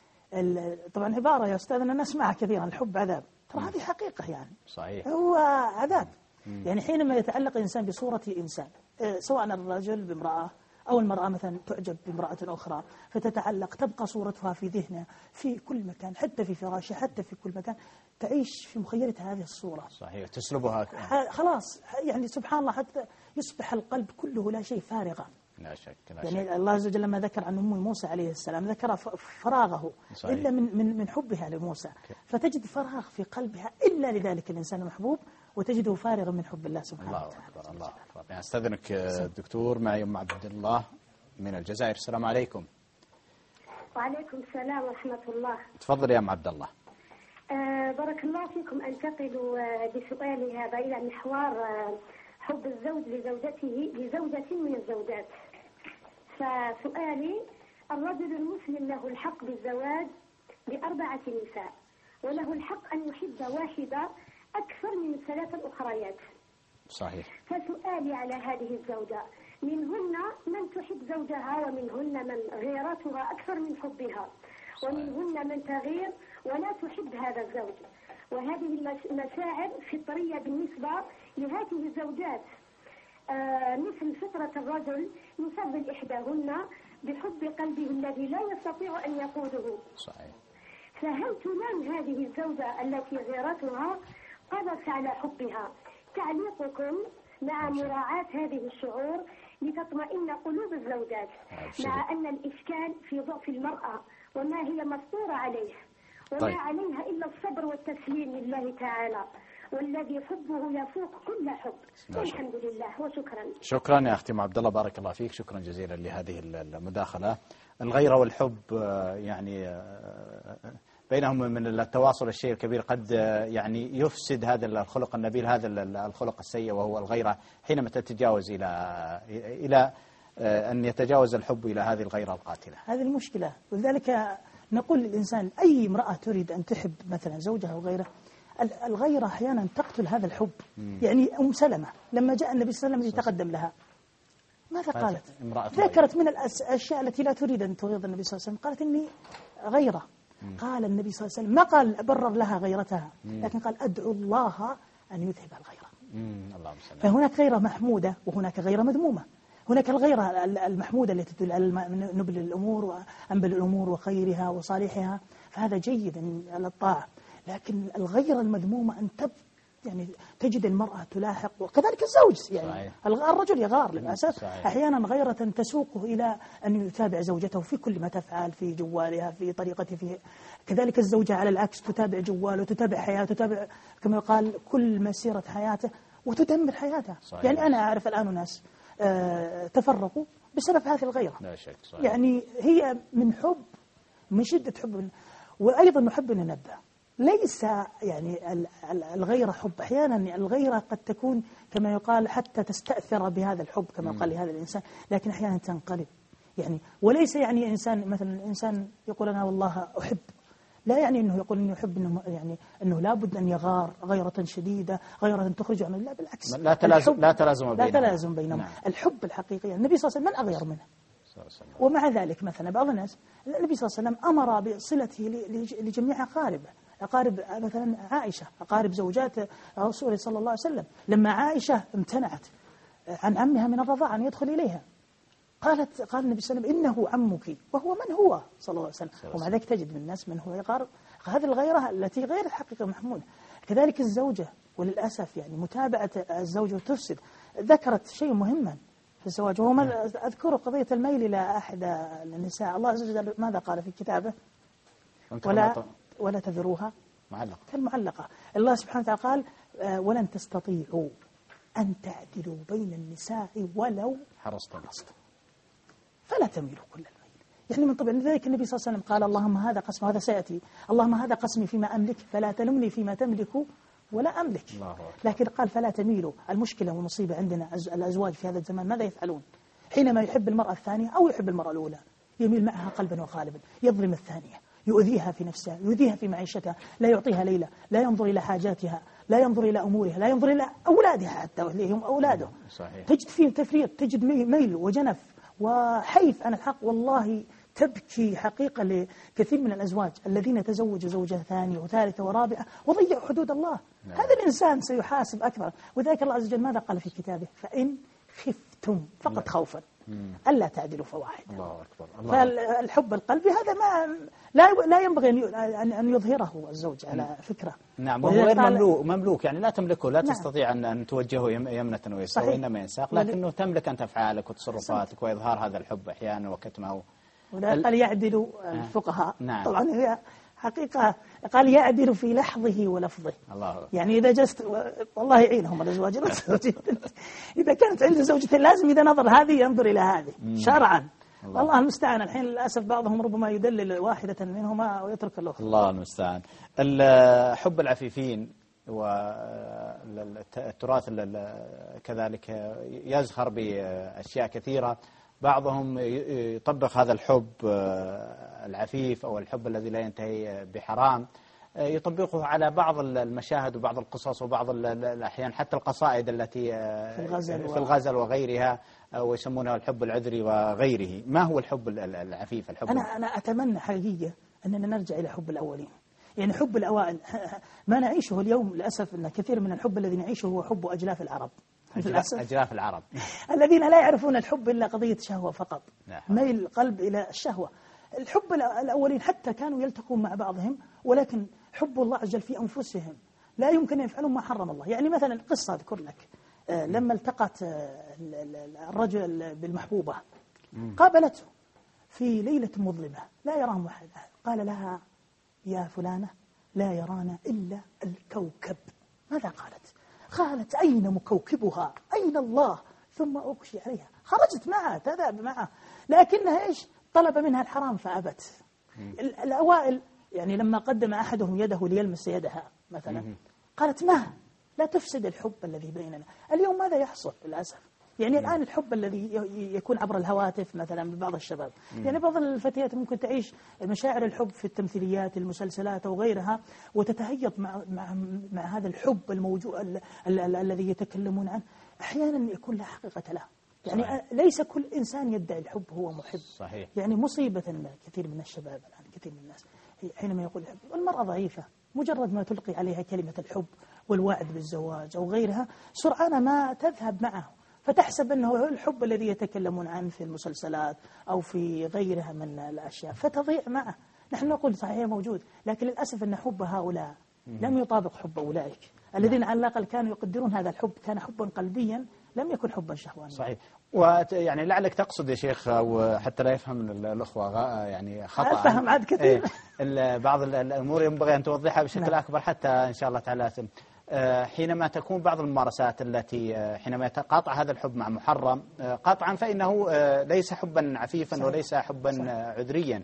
طبعا عبارة يا أستاذ أنا نسمعها كثيرا، الحب عذاب، ترى هذه حقيقة، يعني صحيح هو عذاب. مم. يعني حينما يتعلق إنسان بصورة إنسان، سواء الرجل بامرأة أو المرأة مثلا تعجب بامرأة أخرى فتتعلق، تبقى صورتها في ذهنها في كل مكان، حتى في فراشها، حتى في كل مكان، تعيش في مخيلتها هذه الصورة. صحيح، تسلبها. خلاص يعني سبحان الله، حتى يصبح القلب كله لا شيء فارغا. لا شك لا يعني شك. الله عز وجل لما ذكر عن أم موسى عليه السلام ذكر فراغه صحيح. إلا من من من حبها لموسى، فتجد فراغ في قلبها إلا لذلك الإنسان المحبوب، وتجده فارغا من حب الله سبحانه الله وتعالى. أكبر الله أكبر. يعني استأذنك الدكتور معي أم عبد الله من الجزائر. السلام عليكم. وعليكم السلام ورحمة الله. تفضل يا أم عبد الله. آه بارك الله فيكم. أنتقل آه بسؤالي هذا إلى محور آه حب الزوج لزوجته لزوجة من الزوجات. فسؤالي: الرجل المسلم له الحق بالزواج بأربعة نساء، وله الحق أن يحب واحدة أكثر من ثلاث أخريات. صحيح. فسؤالي على هذه الزوجة: منهن من تحب زوجها، ومنهن من غيرتها أكثر من حبها، ومنهن من تغير ولا تحب هذا الزوج، وهذه المشاعر فطرية بالنسبة لهذه الزوجات، آه مثل فطرة الرجل يفضل إحداهن بحب قلبه الذي لا يستطيع أن يقوده. صحيح. فهل تنام هذه الزوجة التي غيرتها قضت على حبها؟ تعليقكم مع مراعاة هذه الشعور لتطمئن قلوب الزوجات، مع أن الإشكال في ضعف المرأة وما هي مفطورة عليه، وما طيب. عليها إلا الصبر والتسليم لله تعالى، والذي حبه يفوق كل حب. والحمد لله وشكرا. شكرا يا أختي أم عبد الله، بارك الله فيك، شكرا جزيلا لهذه المداخلة. الغيرة والحب يعني بينهم من التواصل الشيء الكبير، قد يعني يفسد هذا الخلق النبيل هذا الخلق السيء، وهو الغيرة، حينما تتجاوز إلى إلى أن يتجاوز الحب إلى هذه الغيرة القاتلة. هذه المشكلة، ولذلك نقول للإنسان أي امرأة تريد أن تحب مثلا زوجها أو غيره، الغيرة أحيانا تقتل هذا الحب. مم. يعني أم سلمة لما جاء النبي صلى الله عليه وسلم يتقدم لها ماذا قالت؟ ذكرت من الأشياء التي لا تريد أن تغيظ النبي صلى الله عليه وسلم، قالت إني غيرة. مم. قال النبي صلى الله عليه وسلم ما قال برر لها غيرتها، مم. لكن قال أدعو الله أن يذهب الغيرة. فهناك غيرة محمودة وهناك غيرة مذمومة. هناك الغيرة المحمودة التي تدل على نبل الأمور وأنبل الأمور وخيرها وصالحها، فهذا جيد على الطاعة. لكن الغيرة المذمومة أن تب يعني تجد المرأة تلاحق، وكذلك الزوج يعني صحيح. الرجل يغار للأسف أحيانا غيرة تسوقه إلى أن يتابع زوجته في كل ما تفعل، في جوالها، في طريقته، في كذلك الزوجة على العكس تتابع جواله، تتابع حياته، تتابع كما يقال كل مسيرة حياته وتدمر حياتها. صحيح. يعني أنا أعرف الآن ناس آه تفرقوا بسبب هذه الغيرة. لا شك. صحيح. يعني هي من حب، من شدة حب. وأيضا نحب أن ننبه، ليس يعني الغيرة حب، أحيانا الغيرة قد تكون كما يقال حتى تستأثر بهذا الحب كما يقال لهذا الإنسان، لكن أحيانا تنقلب يعني. وليس يعني إنسان مثلا إنسان يقول أنا والله أحب، لا يعني أنه يقول أنه يحب أنه يعني أنه لابد أن يغار غيرة شديدة، غيرة تخرج عنه، لا بالعكس، لا تلازم لا تلازم بينهم، لا تلازم بينهم. نعم. الحب الحقيقي النبي صلى الله عليه وسلم من أغير منه. ومع ذلك مثلا بعض الناس النبي صلى الله عليه وسلم أمر بصلته لجميع أقاربه، أقارب مثلا عائشة، أقارب زوجات رسوله صلى الله عليه وسلم. لما عائشة امتنعت عن عمها من الرضاعة أن يدخل إليها، قالت قال النبي صلى الله عليه وسلم إنه عمك، وهو من هو صلى الله عليه وسلم. ومع ذلك تجد من الناس من هو يقارب. هذه الغيرة التي غير الحقيقة محمودة. كذلك الزوجة، وللأسف يعني متابعة الزوجة تفسد. ذكرت شيء مهما في الزواج، وهو أذكر قضية الميل إلى أحد النساء. الله عز وجل ماذا قال في كتابه؟ ولا ولا تذروها معلقة كالمعلقة. الله سبحانه وتعالى قال ولن تستطيعوا أن تعدلوا بين النساء ولو حرصتم، فلا تميلوا كل الميل. يعني من طبع ذلك النبي صلى الله عليه وسلم قال اللهم هذا قسم، هذا سيأتي، اللهم هذا قسمي فيما أملك فلا تلمني فيما تملك ولا أملك. لكن قال فلا تميلوا. المشكلة والمصيبة عندنا الأزواج في هذا الزمان ماذا يفعلون؟ حينما يحب المرأة الثانية أو يحب المرأة الأولى يميل معها قلبا وقالبا، يظلم الثانية، يؤذيها في نفسها، يؤذيها في معيشتها، لا يعطيها ليلة، لا ينظر إلى حاجاتها، لا ينظر إلى أمورها، لا ينظر إلى أولادها حتى وهم أولاده. صحيح. تجد فيه تفريط، تجد ميل وجنف وحيف عن الحق. والله تبكي حقيقة لكثير من الأزواج الذين تزوجوا زوجة ثانية وثالثة ورابعة وضيعوا حدود الله. نعم. هذا الإنسان سيحاسب أكثر. وذلك الله عز وجل ماذا قال في كتابه؟ فإن خفتم فقط خوفا. ألا تعدلوا فواحد. الله أكبر. الله فالحب القلبي هذا ما لا لا ينبغي أن أن يظهره الزوج على فكرة. نعم، وهو غير مملوك مملوك يعني لا تملكه، لا نعم. تستطيع أن أن توجهه يمنة ويسرا وإنما ينساق، لكنه تملك أنت أفعالك وتصرفاتك وإظهار هذا الحب أحيانا وكتمه. قال يعدل الفقهاء. نعم. طبعا هي حقيقة قال يعدل في لحظه ولفظه. الله. يعني إذا جلست والله يعينهم الأزواج إذا كانت عنده زوجته لازم إذا نظر هذه ينظر إلى هذه شرعا. الله, الله المستعان. الحين للأسف بعضهم ربما يدلل واحدة منهما ويترك الأخرى. الله المستعان. حب العفيفين والتراث كذلك يزخر بأشياء كثيرة. بعضهم يطبق هذا الحب العفيف أو الحب الذي لا ينتهي بحرام، يطبقه على بعض المشاهد وبعض القصص وبعض الأحيان حتى القصائد التي في الغزل, في الغزل وغيرها، ويسمونها الحب العذري وغيره. ما هو الحب العفيف؟ الحب أنا أنا أتمنى حقيقة أننا نرجع إلى حب الأولين. يعني حب الأوائل ما نعيشه اليوم للأسف أن كثير من الحب الذي نعيشه هو حب أجلاف العرب. أجلاف العرب الذين لا يعرفون الحب إلا قضية شهوة فقط، ميل القلب إلى الشهوة. الحب الأولين حتى كانوا يلتقون مع بعضهم، ولكن حب الله عز وجل في أنفسهم لا يمكن أن يفعلون ما حرم الله. يعني مثلا قصة أذكر لك، لما التقت الرجل بالمحبوبة قابلته في ليلة مظلمة لا يراهم أحد، قال لها يا فلانة لا يرانا إلا الكوكب. ماذا قالت؟ قالت أين مكوكبها؟ أين الله؟ ثم أغشي عليها. خرجت معها تذهب معها، لكنها إيش؟ طلب منها الحرام فأبت. الأوائل يعني لما قدم أحدهم يده ليلمس يدها مثلا قالت ما لا تفسد الحب الذي بيننا. اليوم ماذا يحصل للأسف؟ يعني الآن الحب الذي يكون عبر الهواتف مثلا ببعض الشباب، يعني بعض الفتيات ممكن تعيش مشاعر الحب في التمثيليات المسلسلات أو غيرها، وتتهيط مع مع مع هذا الحب الموجود الذي يتكلمون عنه. أحيانا يكون لا حقيقة له. يعني صحيح. ليس كل إنسان يدعي الحب هو محب. صحيح. يعني مصيبة كثير من الشباب الآن، كثير من الناس حينما يقول الحب، المرأة ضعيفة مجرد ما تلقي عليها كلمة الحب والوعد بالزواج أو غيرها سرعان ما تذهب معه، فتحسب أنه الحب الذي يتكلمون عنه في المسلسلات أو في غيرها من الأشياء فتضيع معه. نحن نقول صحيح موجود، لكن للأسف أن حب هؤلاء لم يطابق حب أولئك الذين على الأقل كانوا يقدرون هذا الحب، كان حبا قلبيا لم يكن حبا شهوانيا. صحيح. ويعني لعلك تقصد يا شيخ، أو حتى لا يفهم الأخوة يعني خطأ، أفهم عاد كثير إيه بعض الأمور ينبغي أن توضحها بشكل نعم. أكبر حتى إن شاء الله تعالى حينما تكون بعض الممارسات التي حينما يتقاطع هذا الحب مع محرم قطعا فإنه ليس حبا عفيفا صحيح. وليس حبا صحيح. عذريا.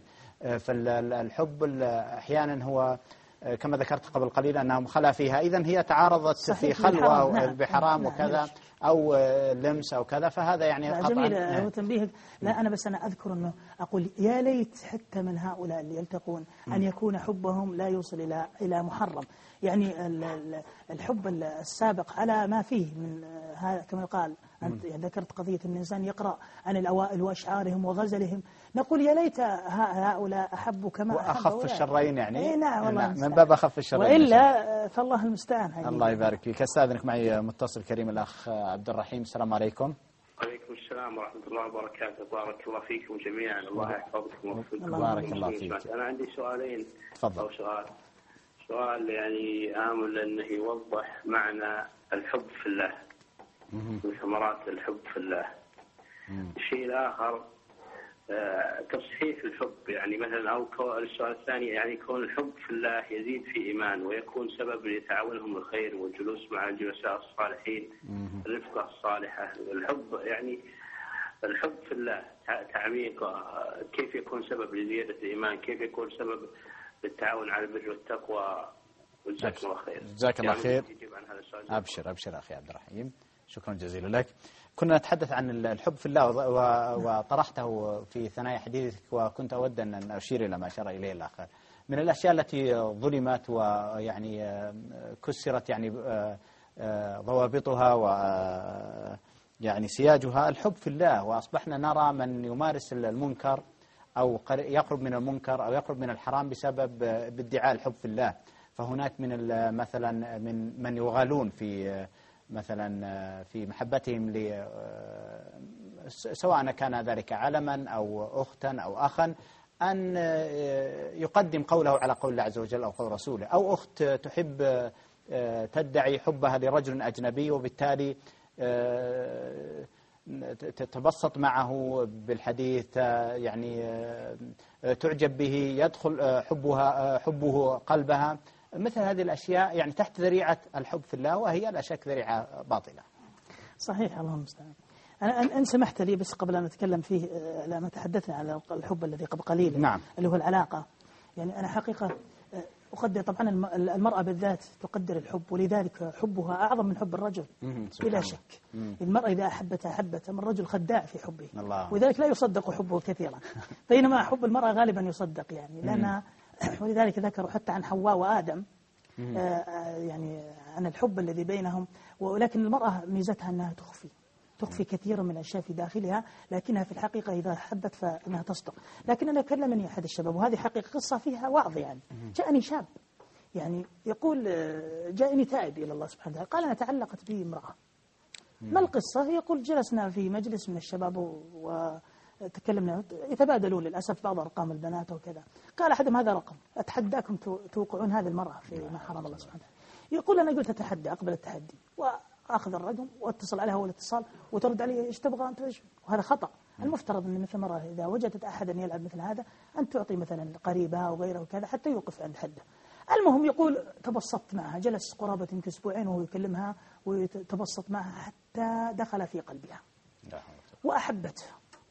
فالحب أحيانا هو كما ذكرت قبل قليل أنها خلا فيها، إذن هي تعارضت في خلوة أو نعم. بحرام نعم. وكذا أو لمس أو كذا، فهذا يعني قطعا جميل نعم. وتنبيهك. لا أنا بس أنا أذكر أنه أقول يا ليت حتى من هؤلاء اللي يلتقون أن يكون حبهم لا يوصل إلى إلى محرم. يعني الحب السابق على ما فيه من هذا كما يقال أنت ذكرت قضية أن الإنسان يقرأ عن الأوائل وأشعارهم وغزلهم، نقول يا ليت هؤلاء أحبوا كما وأخف الشرين يعني إيه نعم والله نعم. من باب أخف الشرين وإلا فالله المستعان. الله يبارك فيك. أستاذنك معي متصل كريم الأخ عبد الرحيم. السلام عليكم. عليكم السلام ورحمة الله وبركاته. بارك الله فيكم جميعا. الله يحفظكم ويوفقكم. بارك الله فيك. أنا عندي سؤالين. تفضل. أو سؤال سؤال يعني آمل أنه يوضح معنى الحب في الله وثمرات الحب في الله. الشيء الآخر آه تصحيح الحب، يعني مثلا أو السؤال الثاني يعني كون الحب في الله يزيد في إيمان ويكون سبب لتعاونهم الخير والجلوس مع الجلساء الصالحين الرفقة الصالحة. الحب يعني الحب في الله تعميق كيف يكون سبب لزيادة الإيمان، كيف يكون سبب للتعاون على البر والتقوى. وجزاك الله خير. جزاك الله خير. أبشر أبشر أخي عبد الرحيم، شكرا جزيلا لك. كنا نتحدث عن الحب في الله وطرحته في ثنايا حديثك، وكنت أود أن أشير إلى ما أشار إليه الآخر من الأشياء التي ظلمت ويعني كسرت يعني ضوابطها و يعني سياجها الحب في الله، وأصبحنا نرى من يمارس المنكر أو يقرب من المنكر أو يقرب من الحرام بسبب بادعاء الحب في الله. فهناك من مثلا من من يغالون في مثلا في محبتهم ل سواء كان ذلك علما أو أختا أو أخا، أن يقدم قوله على قول الله عز وجل أو قول رسوله، أو أخت تحب تدعي حبها لرجل أجنبي وبالتالي تتبسط معه بالحديث، يعني تعجب به، يدخل حبها حبه قلبها، مثل هذه الأشياء يعني تحت ذريعة الحب في الله، وهي لا شك ذريعة باطلة. صحيح، اللهم المستعان. أنا إن سمحت لي بس قبل أن نتكلم فيه، لما تحدثنا على الحب الذي قبل قليل، نعم. اللي هو العلاقة، يعني أنا حقيقة أقدر طبعا المرأة بالذات تقدر الحب، ولذلك حبها أعظم من حب الرجل بلا شك. المرأة إذا أحبت أحبت، أما الرجل خداع في حبه، ولذلك لا يصدق حبه كثيرا، بينما حب المرأة غالبا يصدق، يعني لأن ولذلك ذكروا حتى عن حواء وآدم يعني عن الحب الذي بينهم، ولكن المرأة ميزتها أنها تخفي تخفي كثيرا من الأشياء في داخلها، لكنها في الحقيقة إذا حبت فإنها تصدق. لكن أنا كلمني أحد الشباب، وهذه حقيقة قصة فيها وعظ، يعني جاءني شاب يعني يقول جاءني تائب إلى الله سبحانه وتعالى، قال أنا تعلقت بي امرأة. ما القصة؟ يقول جلسنا في مجلس من الشباب وتكلمنا، يتبادلوا للأسف بعض أرقام البنات وكذا. قال أحدهم هذا رقم، أتحداكم توقعون هذه المرأة في ما حرم الله سبحانه وتعالى. يقول أنا قلت أتحدى، أقبل التحدي وأخذ الرقم واتصل عليها أول اتصال وترد عليه إيش تبغى أنت إيش، وهذا خطأ. المفترض أن مثل مرة إذا وجدت أحدا يلعب مثل هذا أن تعطي مثلا قريبها أو غيره وكذا حتى يوقف عند حده. المهم يقول تبسطت معها، جلس قرابة يمكن أسبوعين وهو يكلمها وتبسط معها حتى دخل في قلبها وأحبته،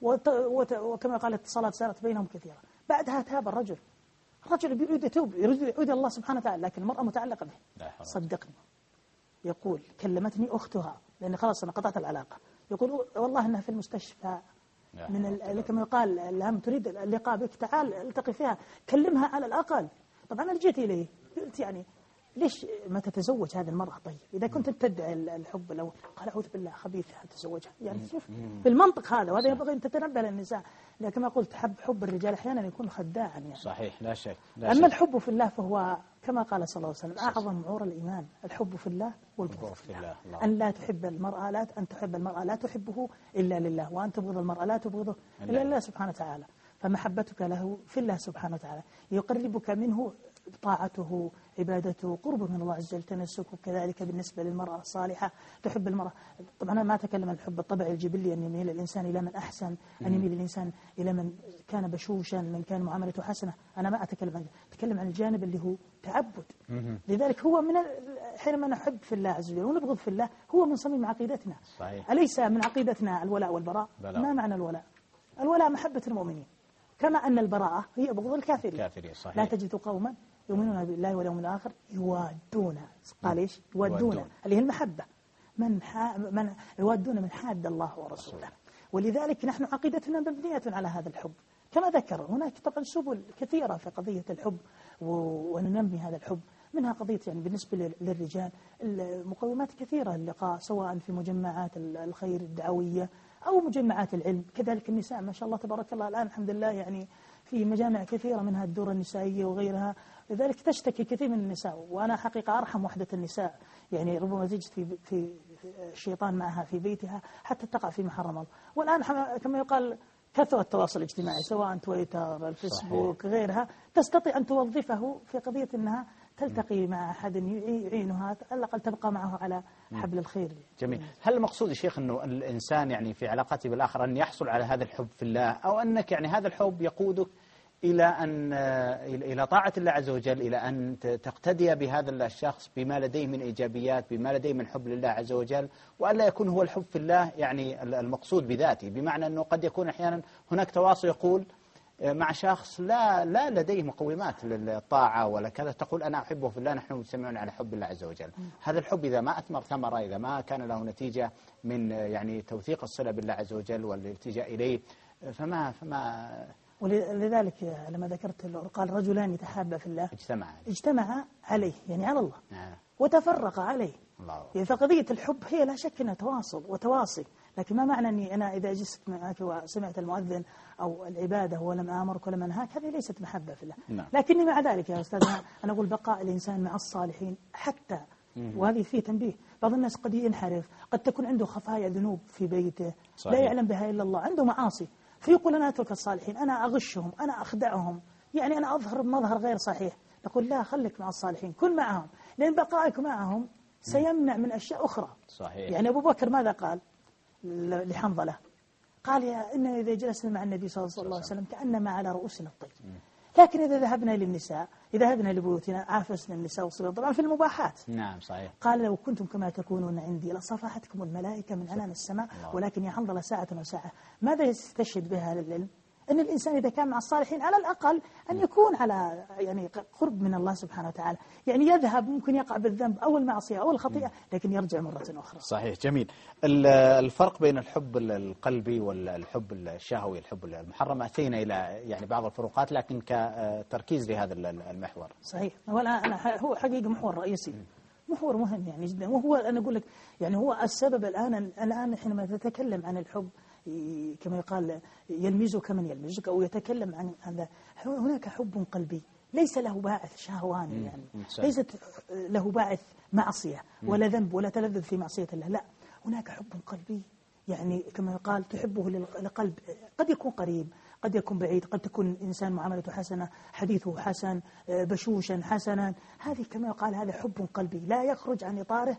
وكما قال اتصالات سارت بينهم كثيرة. بعدها تاب الرجل، الرجل بيعود يتوب يريد يعود الله سبحانه وتعالى، لكن المرأة متعلقة به. صدقني، يقول كلمتني أختها لأن خلاص أنا قطعت العلاقة، يقول والله أنها في المستشفى من كما يقال الهم تريد اللقاء بك، تعال التقي فيها، كلمها على الأقل. طبعا أنا جيت إليه قلت يعني ليش ما تتزوج هذه المرأة؟ طيب إذا كنت تدعي الحب الأول، قال أعوذ بالله خبيثة تزوجها، يعني شوف بالمنطق هذا، وهذا ينبغي أن تتنبه للنساء. لكن ما قلت حب حب الرجال أحيانا يكون خداعا يعني. صحيح، لا شك لا أما شك. الحب في الله فهو كما قال صلى الله عليه وسلم أعظم عور الإيمان الحب في الله والبغض في الله. الله. أن لا تحب المرأة لا أن تحب المرأة لا تحبه إلا لله، وأن تبغض المرأة لا تبغضه إلا لله سبحانه وتعالى. فمحبتك له في الله سبحانه وتعالى يقربك منه، طاعته، عبادته، قربه من الله عز وجل، تنسكه. كذلك بالنسبة للمرأة الصالحة تحب المرأة. طبعا أنا ما أتكلم عن الحب الطبيعي الجبلي، أن يميل الإنسان إلى من أحسن، أن يميل الإنسان إلى من كان بشوشا، من كان معاملته حسنة. أنا ما أتكلم عن أتكلم عن الجانب اللي هو تعبد. لذلك هو من حينما نحب في الله عز وجل ونبغض في الله هو من صميم عقيدتنا. صحيح. أليس من عقيدتنا الولاء والبراء؟ بلا. ما معنى الولاء؟ الولاء محبة المؤمنين، كما أن البراءة هي بغض الكافرين. كافرين صحيح. لا تجد قوما يؤمنون بالله واليوم الآخر يوادون، قال إيش؟ يوادون، يوادون. اللي هي المحبة، من ح... من يوادون من حاد الله ورسوله. ولذلك نحن عقيدتنا مبنية على هذا الحب كما ذكر. هناك طبعا سبل كثيرة في قضية الحب و... وننمي هذا الحب، منها قضية يعني بالنسبة للرجال مقومات كثيرة اللقاء، سواء في مجمعات الخير الدعوية أو مجمعات العلم. كذلك النساء ما شاء الله تبارك الله الآن الحمد لله يعني في مجامع كثيرة منها الدورة النسائية وغيرها، لذلك تشتكي كثير من النساء. وأنا حقيقة أرحم وحدة النساء، يعني ربما زجت في في الشيطان معها في بيتها حتى تقع في محرم الله. والآن كما يقال كثرة التواصل الاجتماعي سواء تويتر الفيسبوك غيرها، تستطيع أن توظفه في قضية أنها تلتقي مع أحد يعينها، على الأقل تبقى معه على حبل الخير. جميل. هل المقصود يا شيخ أنه الإنسان يعني في علاقته بالآخر أن يحصل على هذا الحب في الله، أو أنك يعني هذا الحب يقودك إلى أن إلى طاعة الله عز وجل، إلى أن تقتدي بهذا الشخص بما لديه من إيجابيات، بما لديه من حب لله عز وجل، وألا يكون هو الحب في الله يعني المقصود بذاته؟ بمعنى أنه قد يكون أحيانا هناك تواصل يقول مع شخص لا لا لديه مقومات للطاعة ولا كذا، تقول أنا أحبه في الله، نحن مجتمعون على حب الله عز وجل. هذا الحب إذا ما أثمر ثمرة، إذا ما كان له نتيجة من يعني توثيق الصلة بالله عز وجل والالتجاء إليه، فما فما ولذلك لما ذكرت قال رجلان يتحابا في الله اجتمع اجتمع عليه، يعني على الله، نعم. وتفرق عليه. الله. يعني فقضية الحب هي لا شك أنها تواصل وتواصي، لكن ما معنى أني أنا إذا جلست معك وسمعت المؤذن أو العبادة ولم آمرك ولم أنهاك، هذه ليست محبة في الله. نعم. لكني مع ذلك يا أستاذ أنا أقول بقاء الإنسان مع الصالحين حتى وهذه فيه تنبيه. بعض الناس قد ينحرف، قد تكون عنده خفايا ذنوب في بيته صحيح. لا يعلم بها إلا الله، عنده معاصي، فيقول أنا أترك الصالحين، أنا أغشهم، أنا أخدعهم، يعني أنا أظهر بمظهر غير صحيح. نقول لا، خليك مع الصالحين، كن معهم، لأن بقائك معهم سيمنع من أشياء أخرى صحيح. يعني أبو بكر ماذا قال لحنظلة؟ قال يا إن إذا جلسنا مع النبي صلى الله عليه وسلم كأنما على رؤوسنا الطير، لكن إذا ذهبنا للنساء، إذا ذهبنا لبيوتنا عافسنا النساء والصبيان، طبعا في المباحات. نعم صحيح. قال لو كنتم كما تكونون عندي لصفحتكم الملائكة من عنان السماء، ولكن يا حنظلة ساعة وساعة. ماذا يستشهد بها العلم؟ أن الإنسان إذا كان مع الصالحين على الأقل أن يكون على يعني قرب من الله سبحانه وتعالى، يعني يذهب ممكن يقع بالذنب أو المعصية أو الخطيئة لكن يرجع مرة أخرى. صحيح. جميل. الفرق بين الحب القلبي والحب الشهوي، الحب المحرم، أتينا إلى يعني بعض الفروقات لكن كتركيز لهذا المحور. صحيح. أنا هو حقيقة محور رئيسي، محور مهم يعني جدا، وهو أنا أقول لك يعني هو السبب الآن الآن حينما تتكلم عن الحب كما يقال يلمزك من يلمزك أو يتكلم عن هذا، هناك حب قلبي ليس له باعث شهواني، يعني ليست له باعث معصية ولا ذنب ولا تلذذ في معصية الله، لا، هناك حب قلبي يعني كما يقال تحبه للقلب، قد يكون قريب قد يكون بعيد، قد تكون إنسان معاملته حسنة، حديثه حسن، بشوشا حسنا، هذه كما يقال هذا حب قلبي لا يخرج عن إطاره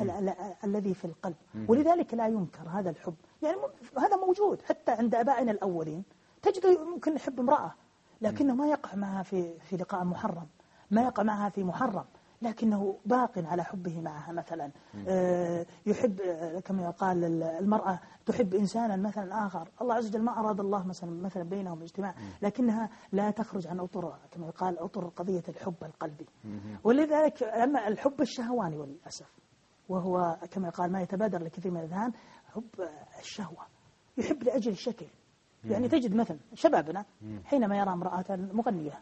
الذي في القلب، ولذلك لا ينكر هذا الحب، يعني هذا موجود حتى عند آبائنا الأولين، تجد ممكن يحب امرأة لكنه ما يقع معها في في لقاء محرم، ما يقع معها في محرم، لكنه باق على حبه معها مثلا. آه يحب كما يقال المرأة تحب إنسانا مثلا آخر، الله عز وجل ما أراد الله مثلا مثلا بينهم اجتماع، لكنها لا تخرج عن أطر كما يقال أطر قضية الحب القلبي. ولذلك أما الحب الشهواني وللأسف وهو كما يقال ما يتبادر لكثير من الأذهان، حب الشهوة، يحب لأجل الشكل، يعني تجد مثلا شبابنا حينما يرى امرأة مغنية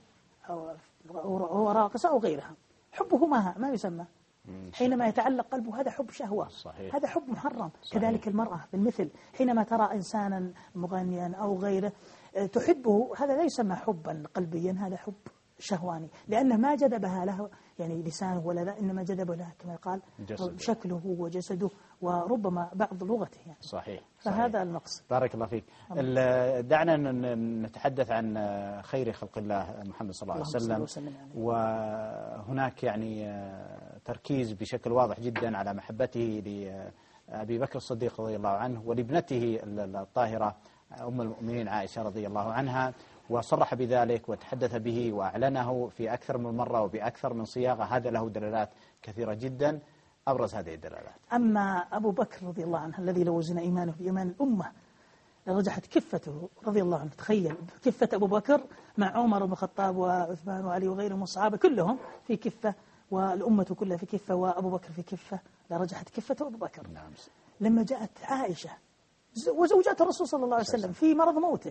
أو راقصة أو غيرها حبه ما ما يسمى، حينما يتعلق قلبه هذا حب شهوة صحيح. هذا حب محرم صحيح. كذلك المرأة بالمثل، حينما ترى إنسانا مغنيا أو غيره تحبه، هذا لا يسمى حبا قلبيا، هذا حب شهواني، لأنه ما جذبها له يعني لسانه ولا لا، إنما جذب له كما يقال جسده. شكله وجسده وربما بعض لغته يعني. صحيح. فهذا صحيح. المقصد. بارك الله فيك. دعنا نتحدث عن خير خلق الله محمد صلى الله عليه وسلم، وهناك يعني تركيز بشكل واضح جدا على محبته لأبي بكر الصديق رضي الله عنه ولابنته الطاهرة أم المؤمنين عائشة رضي الله عنها، وصرح بذلك وتحدث به وأعلنه في أكثر من مرة وبأكثر من صياغة، هذا له دلالات كثيرة جدا، أبرز هذه الدلالات. أما أبو بكر رضي الله عنه الذي لو وزن إيمانه بإيمان الأمة لرجحت كفته رضي الله عنه، تخيل كفة أبو بكر مع عمر بن الخطاب وعثمان وعلي وغيرهم والصحابة كلهم في كفة، والأمة كلها في كفة، وأبو بكر في كفة، لرجحت كفة أبو بكر. نعم. لما جاءت عائشة وزوجات الرسول صلى الله عليه وسلم في مرض موته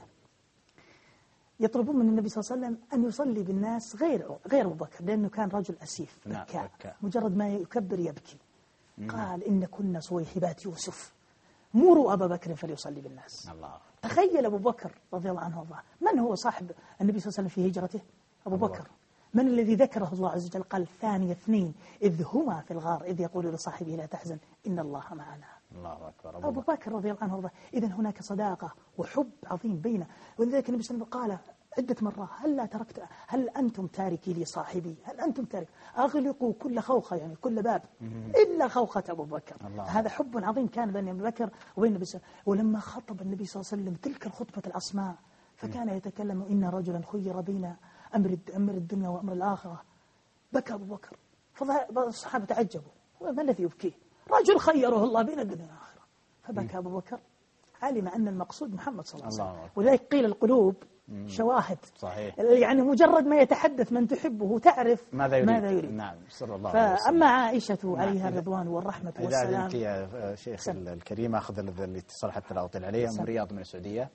يطلبون من النبي صلى الله عليه وسلم أن يصلي بالناس غير غير أبو بكر، لأنه كان رجل أسيف بكاء، مجرد ما يكبر يبكي. قال إن كنا صويحبات يوسف، مروا أبا بكر فليصلي بالناس. الله. تخيل أبو بكر رضي الله عنه وارضاه، من هو صاحب النبي صلى الله عليه وسلم في هجرته؟ أبو بكر. من الذي ذكره الله عز وجل؟ قال ثاني اثنين إذ هما في الغار إذ يقول لصاحبه لا تحزن إن الله معنا. الله أكبر. أبو, أبو بكر رضي الله عنه وارضاه. إذن هناك صداقة وحب عظيم بينه، ولذلك النبي صلى الله عليه وسلم قال عدة مرات هل لا تركت هل أنتم تاركي لي صاحبي، هل أنتم تارك أغلقوا كل خوخة يعني كل باب إلا خوخة أبو بكر. الله. هذا حب عظيم كان بين أبو بكر وبين النبي صلى الله عليه وسلم. ولما خطب النبي صلى الله عليه وسلم تلك الخطبة الأسماء فكان يتكلم إن رجلا خير بين أمر أمر الدنيا وأمر الآخرة، بكى أبو بكر، فالصحابة تعجبوا ما الذي يبكيه؟ رجل خيره الله بين الدنيا والآخرة، فبكى أبو بكر، علم أن المقصود محمد صلى الله عليه وسلم. ولذلك قيل القلوب شواهد صحيح. يعني مجرد ما يتحدث من تحبه تعرف ماذا يريد, ماذا يريد. نعم صلى الله عليه وسلم. فأما عائشة عليها الرضوان والرحمة والسلام. إذا أنت يا شيخ سلام. الكريم أخذ الاتصال حتى لا أطيل عليه. أم رياض من السعودية.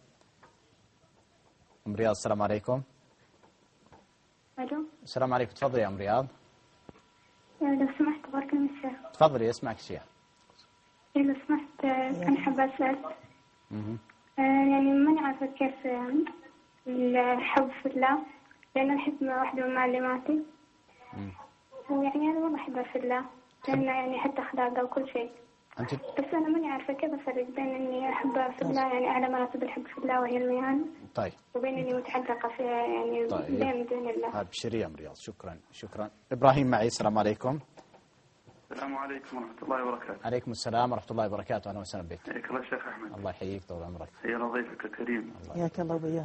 أم رياض السلام عليكم. ألو. السلام عليكم، تفضلي يا أم رياض. لو سمحت بارك الله فيك. تفضلي اسمعك الشيخ. لو سمحت أنا حابة أسأل يعني ماني عارفة كيف الحب في الله، لأن أحب واحدة من معلماتي ويعني أنا والله أحبها في الله، لأن يعني حتى أخلاقه وكل شيء. أنت بس أنا ماني عارفة كيف أفرق بين إني أحبها في الله، يعني أعلى مراتب الحب في الله وهي الميان، طيب وبين إني متعلقة فيها يعني طيب. بين دون الله. أبشري يا أم رياض. شكرا شكرا. إبراهيم معي. السلام عليكم. السلام عليكم ورحمة الله وبركاته. عليكم السلام ورحمة الله وبركاته. أهلا وسهلا بك. حياك الله شيخ أحمد. الله يحييك طول عمرك. يا ضيفك الكريم. حياك الله وبياك.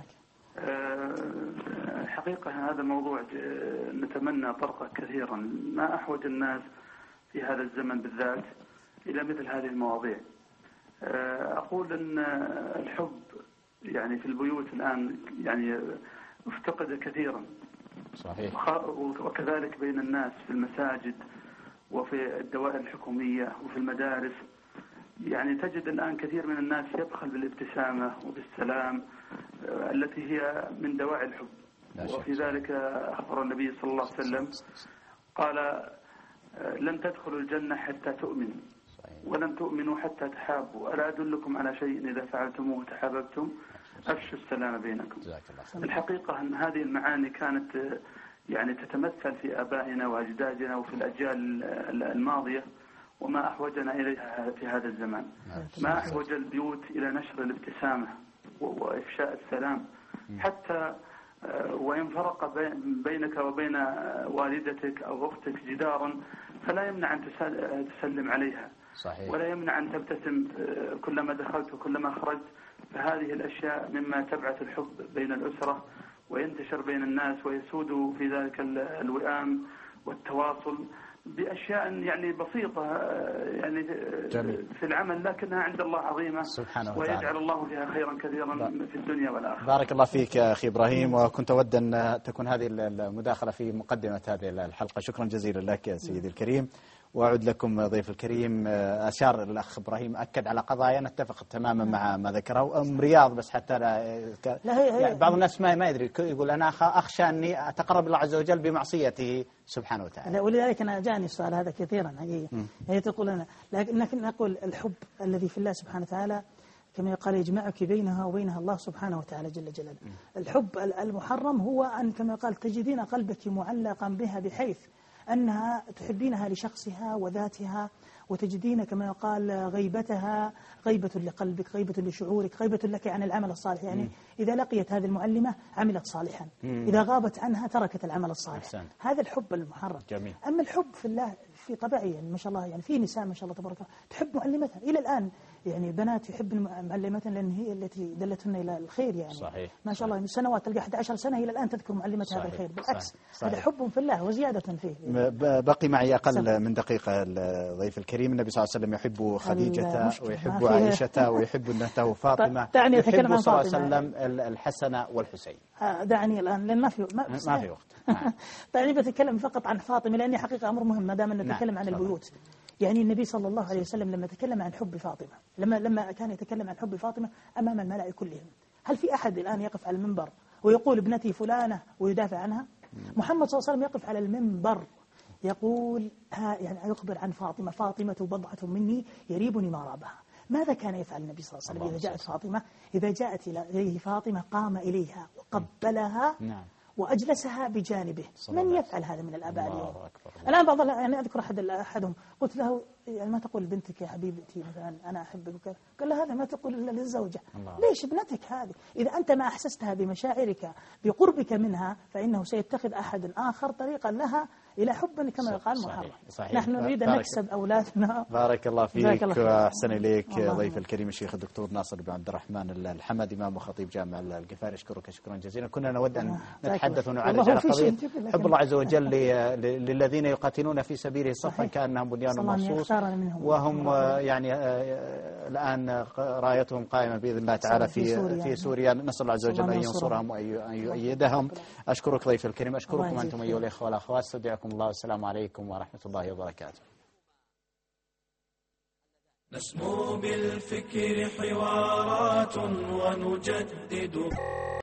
حقيقة هذا الموضوع نتمنى طرقه كثيرا، ما أحوج الناس في هذا الزمن بالذات إلى مثل هذه المواضيع. أقول أن الحب يعني في البيوت الآن يعني افتقد كثيرا. صحيح. وكذلك بين الناس في المساجد وفي الدوائر الحكومية وفي المدارس، يعني تجد الآن كثير من الناس يبخل بالابتسامة وبالسلام التي هي من دواعي الحب. وفي ذلك أخبر النبي صلى الله عليه وسلم قال: لن تدخلوا الجنة حتى تؤمنوا، ولن تؤمنوا حتى تحابوا، ألا أدلكم على شيء إذا فعلتموه تحاببتم، أفشوا السلام بينكم. الحقيقة أن هذه المعاني كانت يعني تتمثل في آبائنا وأجدادنا وفي الأجيال الماضية، وما أحوجنا إليها في هذا الزمان. ما أحوج البيوت إلى نشر الابتسامة وإفشاء السلام، حتى وإن فرق بينك وبين والدتك أو أختك جدارا فلا يمنع أن تسلم عليها. صحيح. ولا يمنع أن تبتسم كلما دخلت وكلما خرجت. فهذه الأشياء مما تبعث الحب بين الأسرة وينتشر بين الناس ويسود في ذلك الوئام والتواصل بأشياء يعني بسيطة يعني جميل. في العمل، لكنها عند الله عظيمة سبحانه وتعالى، ويجعل الله فيها خيرا كثيرا في الدنيا والآخرة. بارك الله فيك أخي إبراهيم، وكنت أود أن تكون هذه المداخلة في مقدمة هذه الحلقة. شكرا جزيلا لك يا سيدي الكريم، وأعود لكم ضيف الكريم. أشار الأخ إبراهيم أكد على قضايا نتفق تماما مع ما ذكره. أم رياض بس حتى لا, لا هي هي يعني بعض الناس ما ما يدري، يقول أنا أخشى أني أتقرب الله عز وجل بمعصيته سبحانه وتعالى. ولذلك أنا جاني السؤال هذا كثيرا حقيقة. هي تقول أنا لكن نقول الحب الذي في الله سبحانه وتعالى كما قال يجمعك بينها وبينها الله سبحانه وتعالى جل جلاله. الحب المحرم هو أن كما قال تجدين قلبك معلقا بها بحيث أنها تحبينها لشخصها وذاتها، وتجدين كما يقال غيبتها غيبة لقلبك، غيبة لشعورك، غيبة لك عن العمل الصالح. يعني مم. إذا لقيت هذه المعلمة عملت صالحا، مم. إذا غابت عنها تركت العمل الصالح. أحسن. هذا الحب المحرم. جميل. أما الحب في الله في طبيعي يعني ما شاء الله، يعني في نساء ما شاء الله تبارك الله تحب معلمتها إلى الآن، يعني بنات يحبن معلمتها لأن هي التي دلتهن إلى الخير. يعني صحيح. ما شاء الله من سنوات تلقى أحد عشر سنة إلى الآن تذكر معلمتها هذا الخير. بالعكس صحيح. هذا حب في الله وزيادة فيه. بقي معي أقل صحيح. من دقيقة الضيف الكريم. النبي صلى الله عليه وسلم يحب خديجة ويحب عائشة ويحب ابنته فاطمة، دعني أتكلم عن فاطمة صلى الله عليه وسلم الحسن والحسين. دعني الآن لأن ما في ما, ما في وقت. دعني بتكلم فقط عن فاطمة لأني حقيقة أمر مهم ما دام نتكلم عن البيوت. يعني النبي صلى الله عليه وسلم لما تكلم عن حب فاطمة، لما لما كان يتكلم عن حب فاطمة أمام الملأ كلهم، هل في أحد الآن يقف على المنبر ويقول ابنتي فلانة ويدافع عنها؟ محمد صلى الله عليه وسلم يقف على المنبر يقول ها يعني يخبر عن فاطمة، فاطمة بضعة مني يريبني ما رابها. ماذا كان يفعل النبي صلى الله عليه وسلم إذا جاءت فاطمة؟ إذا جاءت إليه فاطمة قام إليها وقبلها نعم. وأجلسها بجانبه. من يفعل هذا من الآباء اليوم؟ الآن بعض يعني أذكر أحد أحدهم قلت له يعني ما تقول لبنتك يا حبيبتي مثلا أنا أحبك وكذا، قال له هذا ما تقول إلا للزوجة. ليش ابنتك هذه؟ إذا أنت ما أحسستها بمشاعرك بقربك منها فإنه سيتخذ أحد آخر طريقا لها إلى حب كما يقال محرم. نحن نريد أن نكسب أولادنا. بارك الله فيك وأحسن إليك ضيف الكريم الشيخ الدكتور ناصر بن عبد الرحمن الحمد إمام وخطيب جامع القفار. أشكرك شكرا جزيلا. كنا نود أن نتحدث ونعالج على قضية حب الله عز وجل للذين يقاتلون في سبيله صفا كأنهم بنيان مرصوص، وهم يعني الآن رايتهم قائمة بإذن الله تعالى في في سوريا. نسأل الله عز وجل أن ينصرهم وأن يؤيدهم. أشكرك ضيف الكريم، أشكركم أنتم أيها الإخوة والأخوات. استودعكم الله والسلام عليكم ورحمة الله وبركاته. نسمو بالفكر حوارات ونجدد